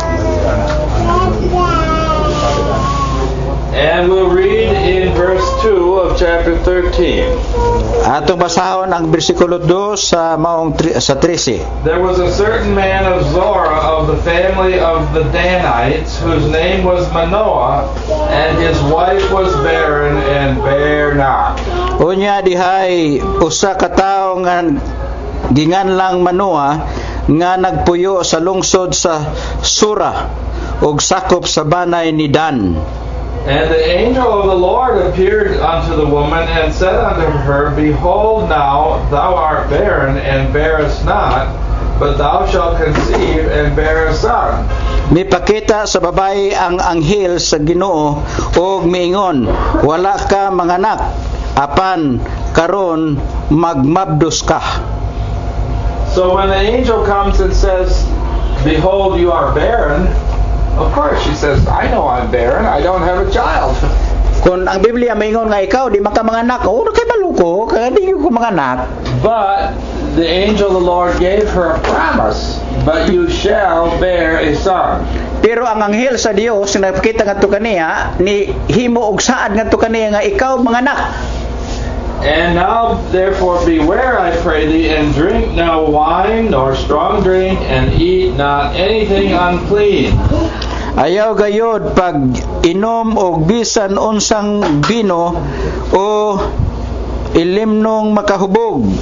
Speaker 1: And we'll read in verse two of chapter thirteen.
Speaker 2: Atong basahon ang bersikulo two sa maong tri- sa thirteen.
Speaker 1: There was a certain man of Zorah of the family of the Danites, whose name was Manoah, and his wife was barren and bare not.
Speaker 2: Unya dihay usa ka tawo nga ginganlang Manoah nga nagpuyo sa lungsod sa Sura ug sakop sa banay ni Dan.
Speaker 1: And the angel of the Lord appeared unto the woman and said unto her, Behold, now thou art barren and bearest not, but thou shalt conceive and bear a son.
Speaker 2: Mipakita sa babae ang anghel sa Ginoo ug miingon, wala ka manganak, apan karon magmabdos ka.
Speaker 1: So when the angel comes and says, Behold, you are barren, of course she says, I know I'm barren, I don't have a child.
Speaker 2: Kung ang Biblia maingon nga ikaw di maka manganak, oh kay maluko, kaya di ko manganak.
Speaker 1: But the angel of the Lord gave her a promise, but you shall bear a son.
Speaker 2: Pero ang anghel sa Dios nga nakita ngadto kaniya ni himo og saad ngadto kaniya nga ikaw manganak.
Speaker 1: And now therefore beware, I pray thee, and drink no wine nor strong drink, and eat not anything unclean.
Speaker 2: Ayaw gayod pag inom og bisan unsang bino o ilimnong makahubog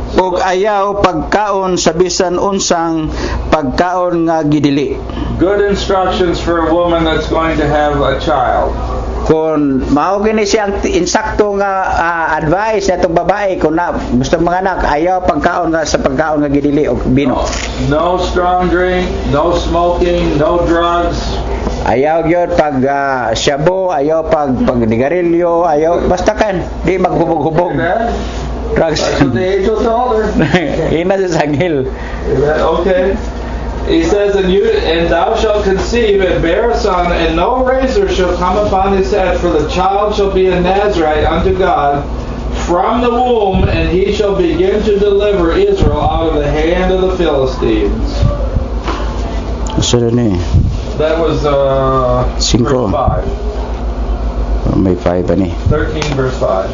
Speaker 2: ug ayaw pagkaon sa bisan unsang pagkaon nga gidili.
Speaker 1: Good instructions for a woman that's going to have a child.
Speaker 2: Kung mao gini siyang insakto nga uh, advice natong babae kung na gusto mga anak ayaw pagkaon nga sa pagkaon nga gidili og bino.
Speaker 1: No, no strong drink, no smoking, no drugs.
Speaker 2: Ayaw gyud pag uh, shabu, ayaw pag pagdigarilyo, ayaw basta kan di maghubog-hubog. Drugs.
Speaker 1: That's what the angel told her.
Speaker 2: Ina sa sangil.
Speaker 1: Okay. He says, and you and thou shalt conceive and bear a son, and no razor shall come upon his head, for the child shall be a Nazarite unto God from the womb, and he shall begin to deliver Israel out of the hand of the Philistines.
Speaker 2: So ni.
Speaker 1: That was uh,
Speaker 2: Cinco.
Speaker 1: verse five.
Speaker 2: Oh, may five pa ni.
Speaker 1: Thirteen, verse five.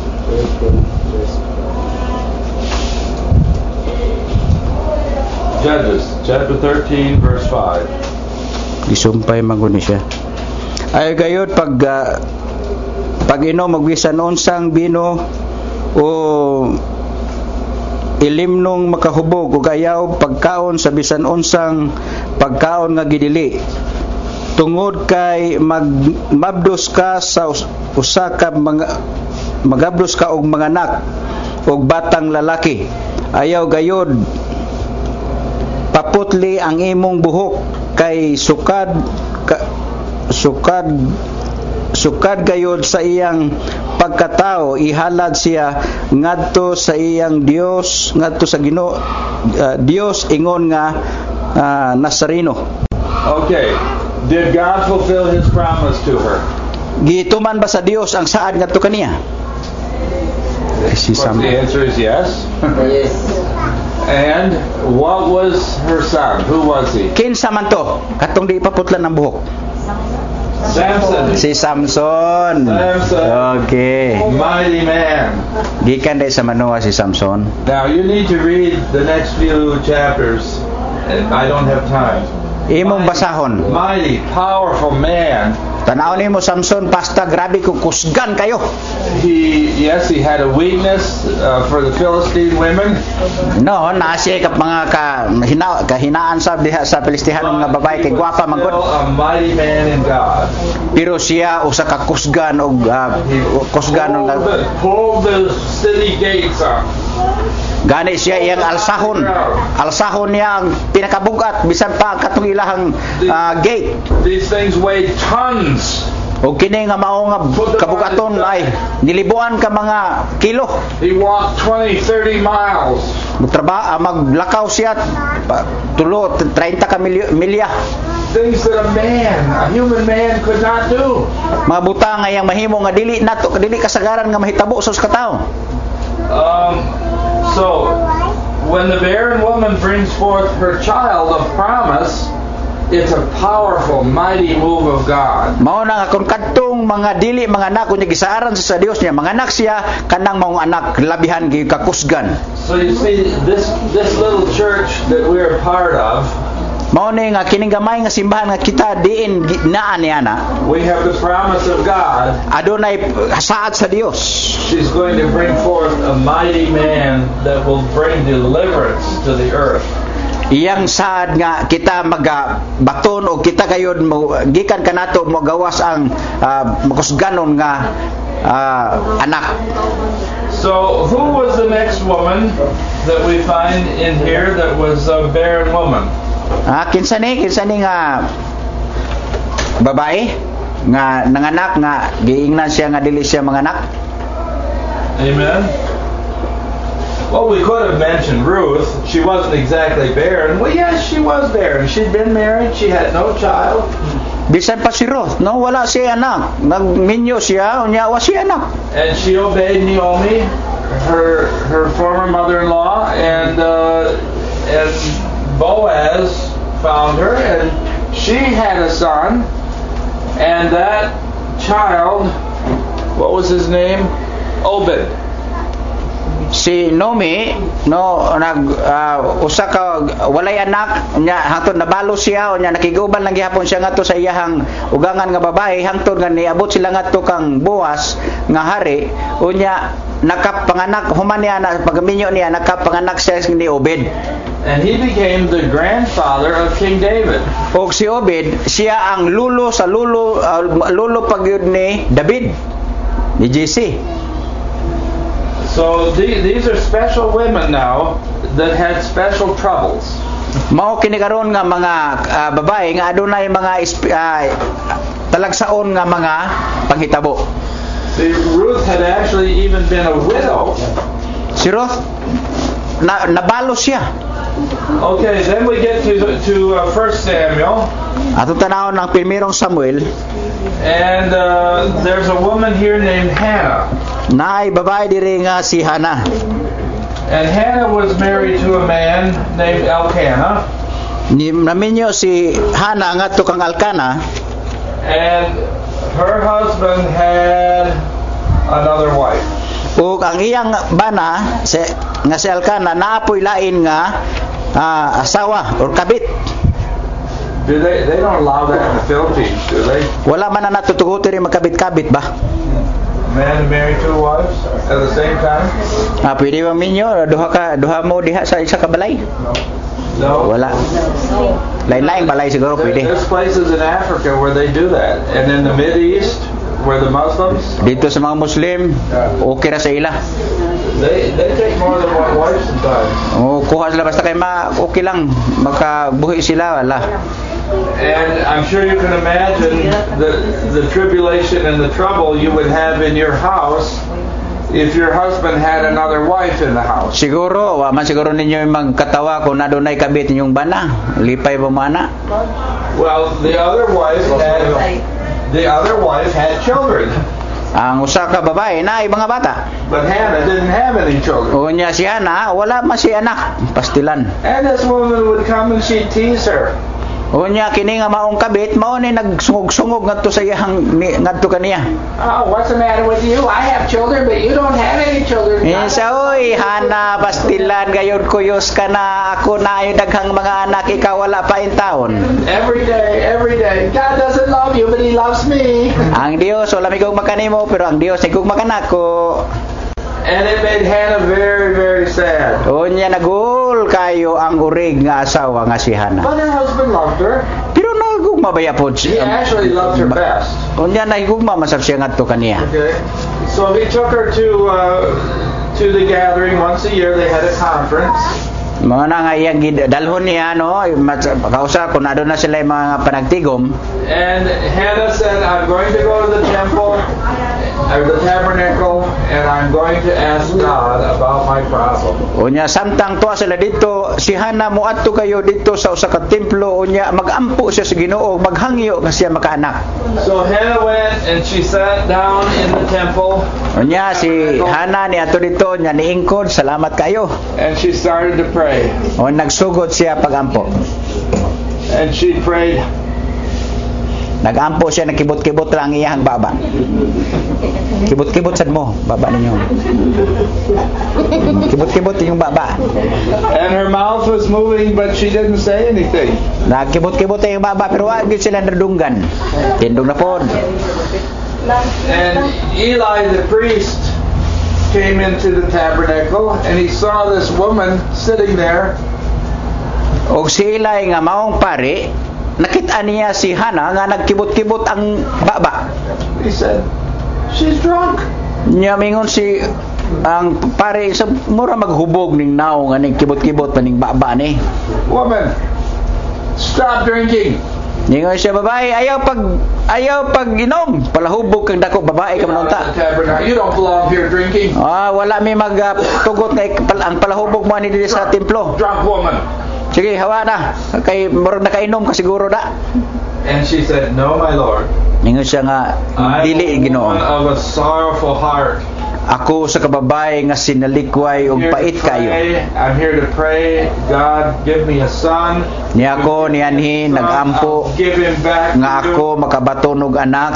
Speaker 1: Judges, chapter thirteen, verse five.
Speaker 2: Isumpay man guni siya. Ay gayud pag uh, pag inom magbisan unsang bino o ilimnong makahubog ug ayaw pagkaon sa bisan unsang pagkaon nga gidili. Tungod kay mag mabdos ka sa us- usa ka mga magabdos ka og mga anak og batang lalaki. Ayaw gayud paputli ang imong buhok kay sukad ka, sukad sukad gayud sa iyang pagkatao ihalad siya ngadto sa iyang Dios ngadto sa Ginoo uh, Dios ingon nga uh, Nazareno.
Speaker 1: Okay. Did God fulfill His promise to her?
Speaker 2: Gituman ba sa Dios ang saad ngadto kaniya? Si
Speaker 1: Well, the answer is yes.
Speaker 3: Yes.
Speaker 1: And what was her son? Who was he?
Speaker 2: Kinsa man to katong di paputlan ng buhok?
Speaker 1: Samson.
Speaker 2: Si Samson.
Speaker 1: Samson.
Speaker 2: Okay.
Speaker 1: Mighty man.
Speaker 2: Gikan day sa Manoa si Samson.
Speaker 1: Now you need to read the next few chapters. I don't have time.
Speaker 2: Imong basahon.
Speaker 1: Mighty, powerful man.
Speaker 2: Tanaw nimo Samson, pasta grabe ko kusgan kayo.
Speaker 1: He, yes, he had a weakness uh, for the Philistine women.
Speaker 2: No, naasiya ka mga ka hina, kahinaan sa diha sa Pilistihanong nga babae kay gwapa man gud.
Speaker 1: A mighty man in God.
Speaker 2: Pero siya usa ka kusgan og uh, kusgan
Speaker 1: Pulled
Speaker 2: nga
Speaker 1: the, pulled the city gates up.
Speaker 2: gani siya iyang alsahon. Alsahon niya ang pinakabugat bisan pa katong ilahang uh, gate.
Speaker 1: These things weighed tons.
Speaker 2: O kini nga mao nga kabugaton ay nilibuan ka mga kilo.
Speaker 1: He walked twenty, thirty miles.
Speaker 2: Magtraba, uh, maglakaw siya uh, tulo thirty ka milya, milya.
Speaker 1: Things that a man, a human man could not do.
Speaker 2: Mga butang nga yang mahimo nga dili nato dili kasagaran nga mahitabo sa katao.
Speaker 1: Um, so, when the barren woman brings forth her child of promise, it's a powerful, mighty move of God.
Speaker 2: Mao na nga kung kadtong mga dili mga anak unya gisaaran sa Dios niya, mga anak siya kanang maong anak labihan gi kakusgan.
Speaker 1: So you see, this this little church that we're a part of,
Speaker 2: Mao ni nga kining gamay nga simbahan nga kita diin naa niya na.
Speaker 1: we have the promise of God.
Speaker 2: Adunay saad sa Dios.
Speaker 1: She's going to bring forth a mighty man that will bring deliverance to the earth.
Speaker 2: Iyang saad nga kita magabaton o kita gayud mo gikan kanato mo gawas ang uh, makusganon nga uh, anak.
Speaker 1: So who was the next woman that we find in here that was a barren woman?
Speaker 2: Ah, kinsa ni kinsa ni nga babae nga nanganak nga giingnan siya nga dili siya manganak.
Speaker 1: Amen. Well, we could have mentioned Ruth. She wasn't exactly barren. Well, yes, she was barren. She'd been married. She had no child.
Speaker 2: Bisan pa si Ruth, no, wala siya anak. Nagminyo siya, unya wa siya anak.
Speaker 1: And she obeyed Naomi, her her former mother-in-law, and uh, and Boaz found her, and she had a son, and that child, what was his name? Obed.
Speaker 2: Si Nomi no nag uh, usa ka walay anak nya hangtod nabalo siya unya nakiguban lang gihapon siya ngadto sa iyahang ugangan nga babae hangtod nga niabot sila ngadto kang Boaz nga hari unya nakapanganak human niya na pagaminyo niya nakapanganak siya ni Obed.
Speaker 1: And he became the grandfather of King David.
Speaker 2: Og si Obed siya ang lulo sa lulo uh, lulo pagyud ni David ni Jesse.
Speaker 1: So the, these are special women now that had special troubles.
Speaker 2: Mao kini karon nga mga uh, babae nga adunay mga uh, talagsaon nga mga panghitabo.
Speaker 1: See, Ruth had actually even been a widow.
Speaker 2: Si Ruth na nabalo siya.
Speaker 1: Okay, then we get to to uh, First Samuel.
Speaker 2: Ato tanawon ng primerong Samuel.
Speaker 1: And uh, there's a woman here named Hannah.
Speaker 2: Naay babae diri nga si Hannah.
Speaker 1: And Hannah was married to a man named Elkanah.
Speaker 2: Ni naminyo si Hannah ngadto kang Elkanah.
Speaker 1: And her husband had another wife.
Speaker 2: Ug ang iyang bana si nga si Elkanah naapoy lain nga uh, asawa or kabit.
Speaker 1: Do they they don't allow that in the Philippines, do they?
Speaker 2: Wala man na natutugot rin magkabit-kabit ba?
Speaker 1: A man married two wives at the same time?
Speaker 2: Ah, pwede ba minyo duha ka duha mo diha sa isa ka balay?
Speaker 1: No.
Speaker 2: Wala. Lain-lain balay siguro
Speaker 1: There,
Speaker 2: pwede.
Speaker 1: there's places in Africa where they do that, and in the Mideast, where the Muslims,
Speaker 2: Dito sa mga Muslim, okay ra sa ila.
Speaker 1: they they take more than one wife sometimes.
Speaker 2: O kuha sila basta kay ma okay lang makabuhi sila wala.
Speaker 1: And I'm sure you can imagine the the tribulation and the trouble you would have in your house if your husband had another wife in the house.
Speaker 2: Siguro, wa man siguro ninyo magkatawa kung nadunay kabit inyong bana. Lipay ba mana?
Speaker 1: Well, the other wife had the other wife had children,
Speaker 2: Ang usa ka babae na ay mga bata.
Speaker 1: but Hannah didn't have any children.
Speaker 2: Unya si Hannah, wala man si anak, pastilan.
Speaker 1: And this woman would come and she'd tease her.
Speaker 2: Unya kini nga maong kabit, mao ni nagsungog-sungog ngadto sa iyang ngadto kaniya.
Speaker 1: Oh, what's the matter with you? I have children, but you don't have any children.
Speaker 2: Isa oy, Hannah, pastilan gayud kuyos ka na ako na ay daghang mga anak ikaw wala pa in taon.
Speaker 1: Every day, every day. God doesn't love you, but He loves me.
Speaker 2: Ang Dios wala migog makanimo pero ang Dios igog makanako.
Speaker 1: And it made Hannah very, very sad.
Speaker 2: Unya nagul kayo ang urig nga asawa nga si Hannah.
Speaker 1: But her husband loved her.
Speaker 2: Pero nagugma ba yapod
Speaker 1: He
Speaker 2: siya?
Speaker 1: actually loved her best.
Speaker 2: Unya nagugma masab siya ngadto kaniya.
Speaker 1: Okay. So he took her to uh, to the gathering once a year. They had a conference.
Speaker 2: Mga na nga iyang gid- dalhon niya no, kausa kung aduna sila yung mga panagtigom.
Speaker 1: And Hannah said, I'm going to go to the temple, or the tabernacle, and I'm going to ask God about my problem.
Speaker 2: Unya samtang tuwa sila dito, si Hannah muadto kayo dito sa usa ka templo unya magampo siya sa Ginoo, maghangyo nga siya makaanak.
Speaker 1: So Hannah went and she sat down in the temple.
Speaker 2: Unya si Hannah ni ato dito nya niingkod, salamat kayo.
Speaker 1: And she started to pray.
Speaker 2: O nagsugod siya pagampo.
Speaker 1: And she prayed,
Speaker 2: Nagampo siya nagkibot-kibot lang iyang baba. Kibot-kibot sad mo, baba ninyo. Kibot-kibot yung baba.
Speaker 1: and her mouth was moving, but she didn't say anything.
Speaker 2: Nagkibot-kibot yung baba pero wag gyud sila nadunggan. Tindog na pod.
Speaker 1: And Eli the priest came into the tabernacle, and he saw this woman sitting there.
Speaker 2: Og si Eli nga maong pare, nakita niya si Hannah nga nagkibot-kibot ang baba.
Speaker 1: He said, she's drunk.
Speaker 2: Nya mingon si ang pare sa mura maghubog ning naong nga ning kibot-kibot pa ning baba ni.
Speaker 1: Woman, stop drinking.
Speaker 2: Ningon siya babae, ayaw pag ayaw pag inom, palahubog kang dako babae ka
Speaker 1: Get out
Speaker 2: manunta.
Speaker 1: of the tabernacle. You don't belong here drinking.
Speaker 2: Ah, wala mi magtugot kay pal- ang palahubog mo ani diri sa templo.
Speaker 1: Drunk woman.
Speaker 2: Sige, hawa na. Kay murag nakainom ka siguro da.
Speaker 1: And she said, no, my Lord.
Speaker 2: Ningon siya nga
Speaker 1: I'm
Speaker 2: dili
Speaker 1: a
Speaker 2: Ginoo.
Speaker 1: woman of a sorrowful heart.
Speaker 2: Ako sa kababae nga sinalikway ug
Speaker 1: Here to
Speaker 2: pait kayo.
Speaker 1: pray. I'm here to pray. God, give me a son.
Speaker 2: Niya ako niyanhi nagampo
Speaker 1: I'll give him back
Speaker 2: nga
Speaker 1: to you.
Speaker 2: ako makabaton og anak.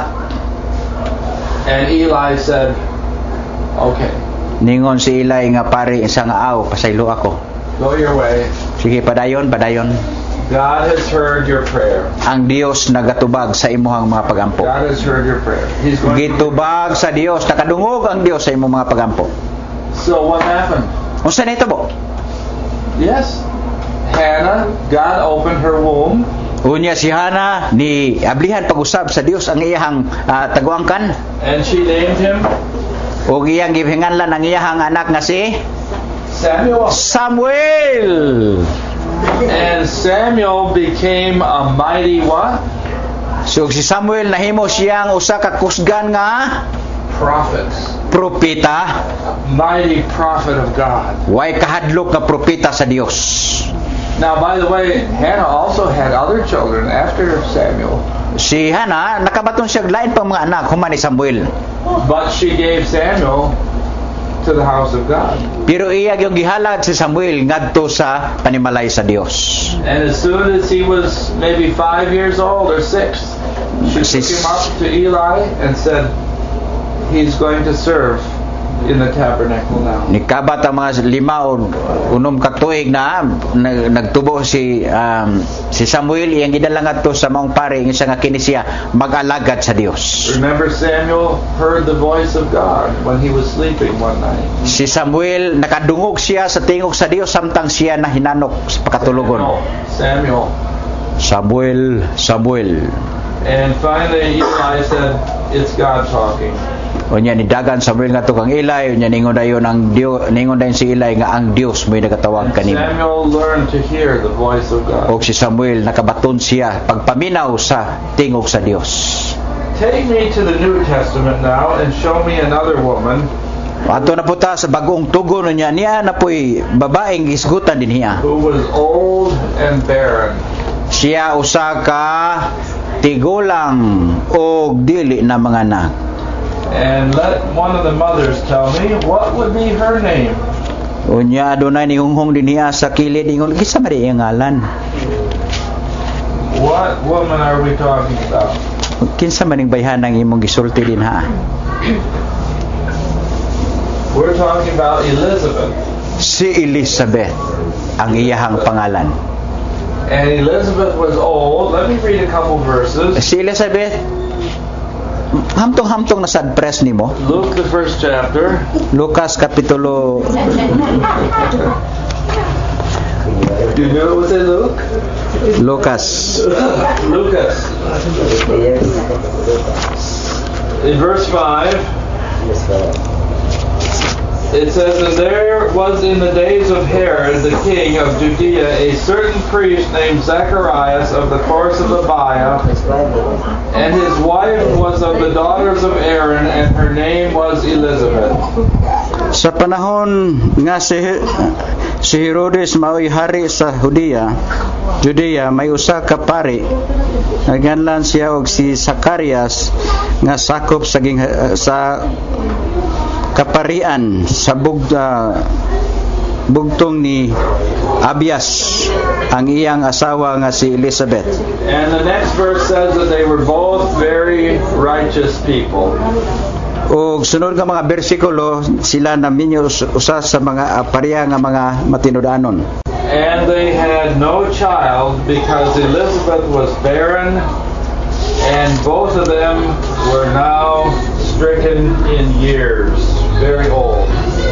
Speaker 1: And Eli said, okay,
Speaker 2: Ningon si Eli nga pare isa nga aw pasaylo ako.
Speaker 1: go your way.
Speaker 2: Sige padayon padayon.
Speaker 1: God has heard your prayer.
Speaker 2: Ang Dios nagatubag sa imuhang mga pagampo.
Speaker 1: God has heard your prayer. He's going to
Speaker 2: Gitubag sa Dios, nakadungog ang Dios sa imong mga pagampo.
Speaker 1: So what happened?
Speaker 2: Unsa nito mo?
Speaker 1: Yes. Hannah, God opened her womb.
Speaker 2: Unya si Hana ni ablihan pag-usab sa Dios ang iyahang uh, taguangkan.
Speaker 1: And she named him
Speaker 2: O iyang gihinganlan ang iyahang anak nga si
Speaker 1: Samuel.
Speaker 2: Samuel.
Speaker 1: And Samuel became a mighty what?
Speaker 2: So si Samuel nahimo siyang usa ka kusgan nga
Speaker 1: Prophet.
Speaker 2: propeta.
Speaker 1: Mighty prophet of God.
Speaker 2: Way kahadlok nga propeta sa Dios.
Speaker 1: Now, by the way, Hannah also had other children after Samuel.
Speaker 2: Si Hana nakabaton siya lain pang mga anak human ni Samuel.
Speaker 1: But she gave Samuel to the house of God.
Speaker 2: Pero iya yung gihalad si Samuel ngadto sa panimalay sa Dios.
Speaker 1: And as soon as he was maybe five years old or six, she took him up to Eli and said, he's going to serve in the tabernacle now.
Speaker 2: Nikabat ang mga lima o unom ka tuig na nagtubo si um, si Samuel iyang gidala ngadto sa maong pare nga siya nga kini siya mag-alagad sa Dios.
Speaker 1: Remember, Samuel heard the voice of God when he was sleeping one night.
Speaker 2: Si Samuel nakadungog siya sa tingog sa Dios samtang siya na hinanok sa pakatulugon.
Speaker 1: Samuel.
Speaker 2: Samuel, Samuel.
Speaker 1: And finally Eli said, it's God talking.
Speaker 2: Unya ni dagan Samuel ngadto kang Eli, unya ningon dayon ang Dios, ningon dayon si Eli nga ang Dios mo'y nagatawag kanimo.
Speaker 1: Samuel learned to hear the voice of God.
Speaker 2: O si Samuel nakabaton siya pagpaminaw sa tingog sa Dios.
Speaker 1: Take me to the New Testament now and show me another woman.
Speaker 2: Ato na po ta sa bagong tugon niya niya na po'y babaeng isgutan din niya.
Speaker 1: Who was old and barren.
Speaker 2: Siya usa ka tigulang o dili na mga anak.
Speaker 1: And let one of the mothers tell me what would be her name.
Speaker 2: Unya adunay ni hunghong din niya sa kilid ingon kisa man iyang ngalan.
Speaker 1: What woman are we talking about?
Speaker 2: Kinsa man ning bayhanang imong gisulti din ha?
Speaker 1: We're talking about Elizabeth.
Speaker 2: Si Elizabeth ang iyahang pangalan.
Speaker 1: And Elizabeth was old. Let me read a couple verses.
Speaker 2: Si Elizabeth hamtong-hamtong na sad press nimo.
Speaker 1: Luke the first chapter.
Speaker 2: Lucas kapitulo.
Speaker 1: Do you know what they Luke?
Speaker 2: Lucas.
Speaker 1: Lucas. In verse five. It says, and there was in the days of Herod the king of Judea a certain priest named Zacharias of the course of Abiah, and his wife was of the daughters of Aaron, and her name was Elizabeth.
Speaker 2: Sa panahon nga si, si Herodes mao'y hari sa Judea, Judea may usa ka pari, naghanlan siya og si Zacarias nga sakop sa uh, sa kaparian sa bug, uh, bugtong ni Abias ang iyang asawa nga si Elizabeth.
Speaker 1: And the next verse says that they were both very righteous people.
Speaker 2: O sunod nga mga bersikulo sila naminyo usa sa mga uh, pareha nga mga matinud-anon.
Speaker 1: And they had no child because Elizabeth was barren, and both of them were now stricken in years, very old.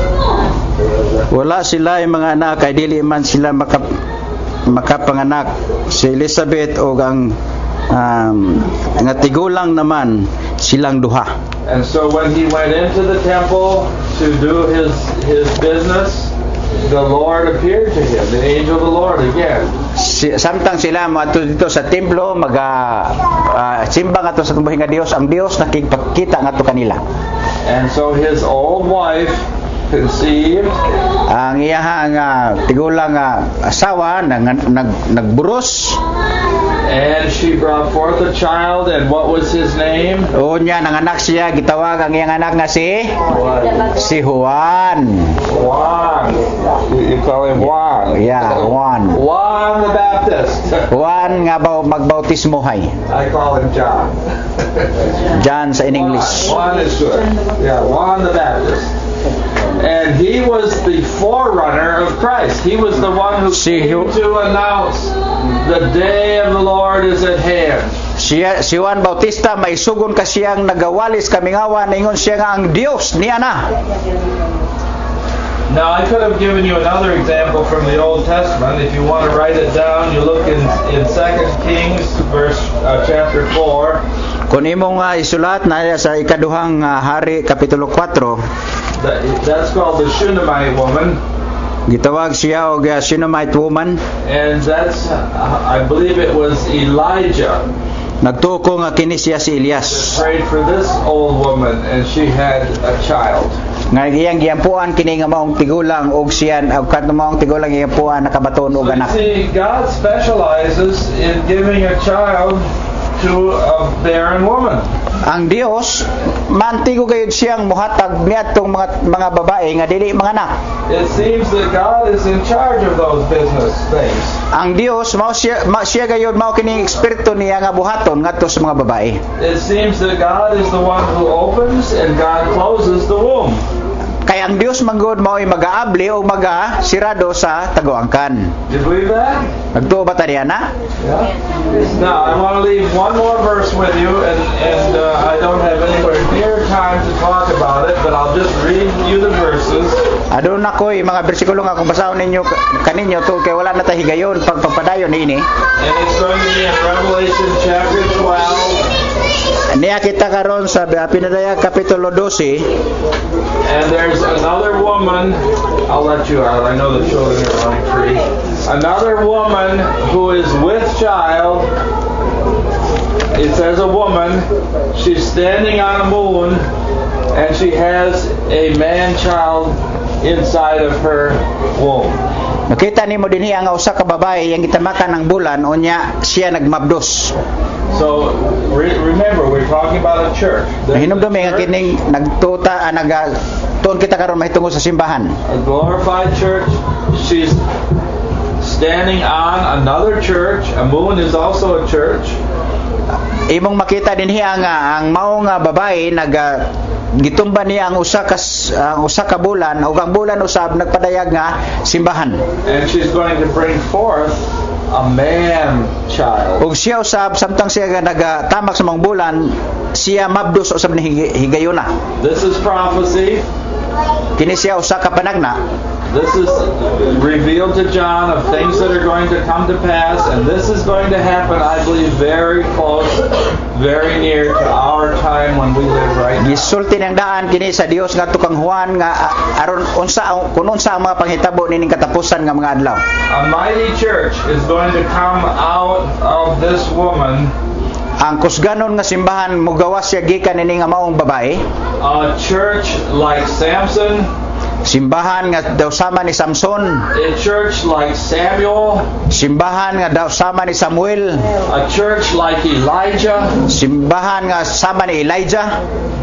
Speaker 2: Wala sila yung mga anak kay dili man sila makap, makapanganak. Si Elizabeth o ang um, nga tigulang naman silang duha.
Speaker 1: And so when he went into the temple to do his his business, the Lord appeared to him, the angel of the Lord again.
Speaker 2: Si, samtang sila mato dito sa templo maga uh, simba ngadto sa tumbahin nga Dios, ang Dios nakigpakita ngadto kanila.
Speaker 1: And so his old wife conceived.
Speaker 2: Ang iyahang uh, tigulang uh, asawa nag, nag, nagburos.
Speaker 1: And she brought forth a child, and what was his name?
Speaker 2: O niya nanganak siya, gitawag ang iyang anak nga si
Speaker 1: Juan.
Speaker 2: si Juan.
Speaker 1: Juan. You call him Juan.
Speaker 2: Yeah, Juan.
Speaker 1: Juan the Baptist.
Speaker 2: Juan nga ba magbautismohay.
Speaker 1: I call him John.
Speaker 2: John sa in English.
Speaker 1: Juan, Juan is good. Yeah, Juan the Baptist. And he was the forerunner of Christ. He was the one who
Speaker 2: Si
Speaker 1: came to announce the day of the Lord is at hand.
Speaker 2: Siya, si Juan Bautista may sugon ka siyang nagawalis kamingawan ingon siya nga ang Dios niya na.
Speaker 1: Now, I could have given you another example from the Old Testament. If you want to write it down, you look in in Second Kings, verse uh, chapter four.
Speaker 2: Kung imo nga isulat na sa ikaduhang uh, hari kapitulo four,
Speaker 1: That, that's called the Shunammite woman,
Speaker 2: gitawag siya og uh, Shunammite woman.
Speaker 1: and that's uh, I believe it was Elijah
Speaker 2: Nagtuko nga kini siya si Elias.
Speaker 1: prayed for this old woman, and she had a child.
Speaker 2: Nga iyang giyampuan kini nga maong tigulang og siya og kadto maong tigulang giyampuan nakabaton og
Speaker 1: So you
Speaker 2: anak.
Speaker 1: see, God specializes in giving a child to a barren woman.
Speaker 2: Ang Dios mantigo gayud siyang muhatag niadtong mga mga babae nga dili manganak.
Speaker 1: It seems that God is in charge of those business things.
Speaker 2: Ang Dios mao siya ma, siya gayud mao kining espiritu niya nga buhaton ngadto sa mga babae.
Speaker 1: It seems that God is the one who opens and God closes the womb.
Speaker 2: Kay ang Dios manggod mao'y mag-aabli o maga-sirado sa taguangkan.
Speaker 1: Do you believe that?
Speaker 2: Nagtuo ba ta diyan na?
Speaker 1: Yeah. Now, I want to leave one more verse with you, and, and uh, I don't have anywhere near time to talk about it, but I'll just read you the verses.
Speaker 2: Adun na ko'y mga bersikulo nga kung basahon ninyo kaninyo to kay wala na ta higayon pagpapadayon niini.
Speaker 1: And it's going to be in Revelation chapter twelve.
Speaker 2: Niya kita karon sa Pinadaya kapitulo twelve.
Speaker 1: And there's another woman, I'll let you out, I know the children are running free. Another woman who is with child, it says a woman, she's standing on a moon, and she has a man-child inside of her womb.
Speaker 2: Nakita nimo dinhi ang usa ka babae yang gitamakan ng bulan unya siya nagmabdos.
Speaker 1: So re- remember, we're talking about a church. This is
Speaker 2: Hinumdumi nga
Speaker 1: a church,
Speaker 2: kining nagtuta ah, naga tuon kita karon mahitungod sa simbahan.
Speaker 1: a glorified church. She's standing on another church. A moon is also a church.
Speaker 2: Imong makita dinhi ang ang mao nga babae naga gitumba niya ang usa ka ang usa ka bulan ug ang bulan usab nagpadayag nga simbahan.
Speaker 1: And she's going to bring forth a man child.
Speaker 2: Ug siya usab samtang siya nga nagatamak sa mga bulan siya mabdos usab ni hig- higayuna.
Speaker 1: This is prophecy.
Speaker 2: Kini siya usa ka panagna.
Speaker 1: This is revealed to John of things that are going to come to pass, and this is going to happen, I believe, very close, very near to our time when we live right now.
Speaker 2: Gisulti ng daan kini sa Dios ngadto kang Juan nga ah, aron unsa kun unsa ang mga panghitabo nining katapusan nga mga adlaw.
Speaker 1: A mighty church is going to come out of this woman.
Speaker 2: Ang kusganon nga simbahan mugawas siya gikan ini nga maong babae.
Speaker 1: A church like Samson,
Speaker 2: Simbahan nga daw sama ni Samson,
Speaker 1: a church like Samuel,
Speaker 2: simbahan nga daw sama ni Samuel,
Speaker 1: a church like Elijah.
Speaker 2: simbahan nga sama ni Elijah.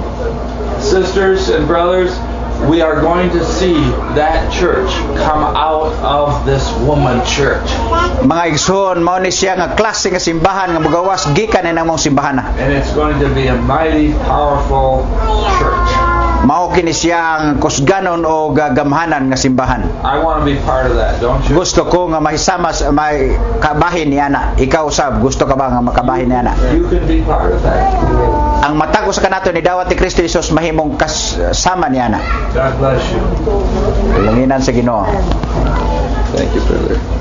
Speaker 1: Sisters and brothers, we are going to see that church come out of this woman church.
Speaker 2: Mga igsoon mao ni siya nga klase nga simbahan nga mugawas gikan ni namong simbahan.
Speaker 1: And it's going to be a mighty powerful church.
Speaker 2: Mao kini siya ang kusganon o gagamhanan nga simbahan.
Speaker 1: I want to be part of that, don't you?
Speaker 2: Gusto ko nga mahisama sa may kabahin niya na. Ikaw sab gusto ka ba nga makabahin niya na?
Speaker 1: You can be part of that.
Speaker 2: Ang matag sa kanato ni dawat ni Kristo Jesus mahimong kasama niya na.
Speaker 1: God bless you.
Speaker 2: Langinan sa Ginoo.
Speaker 1: Thank you, brother.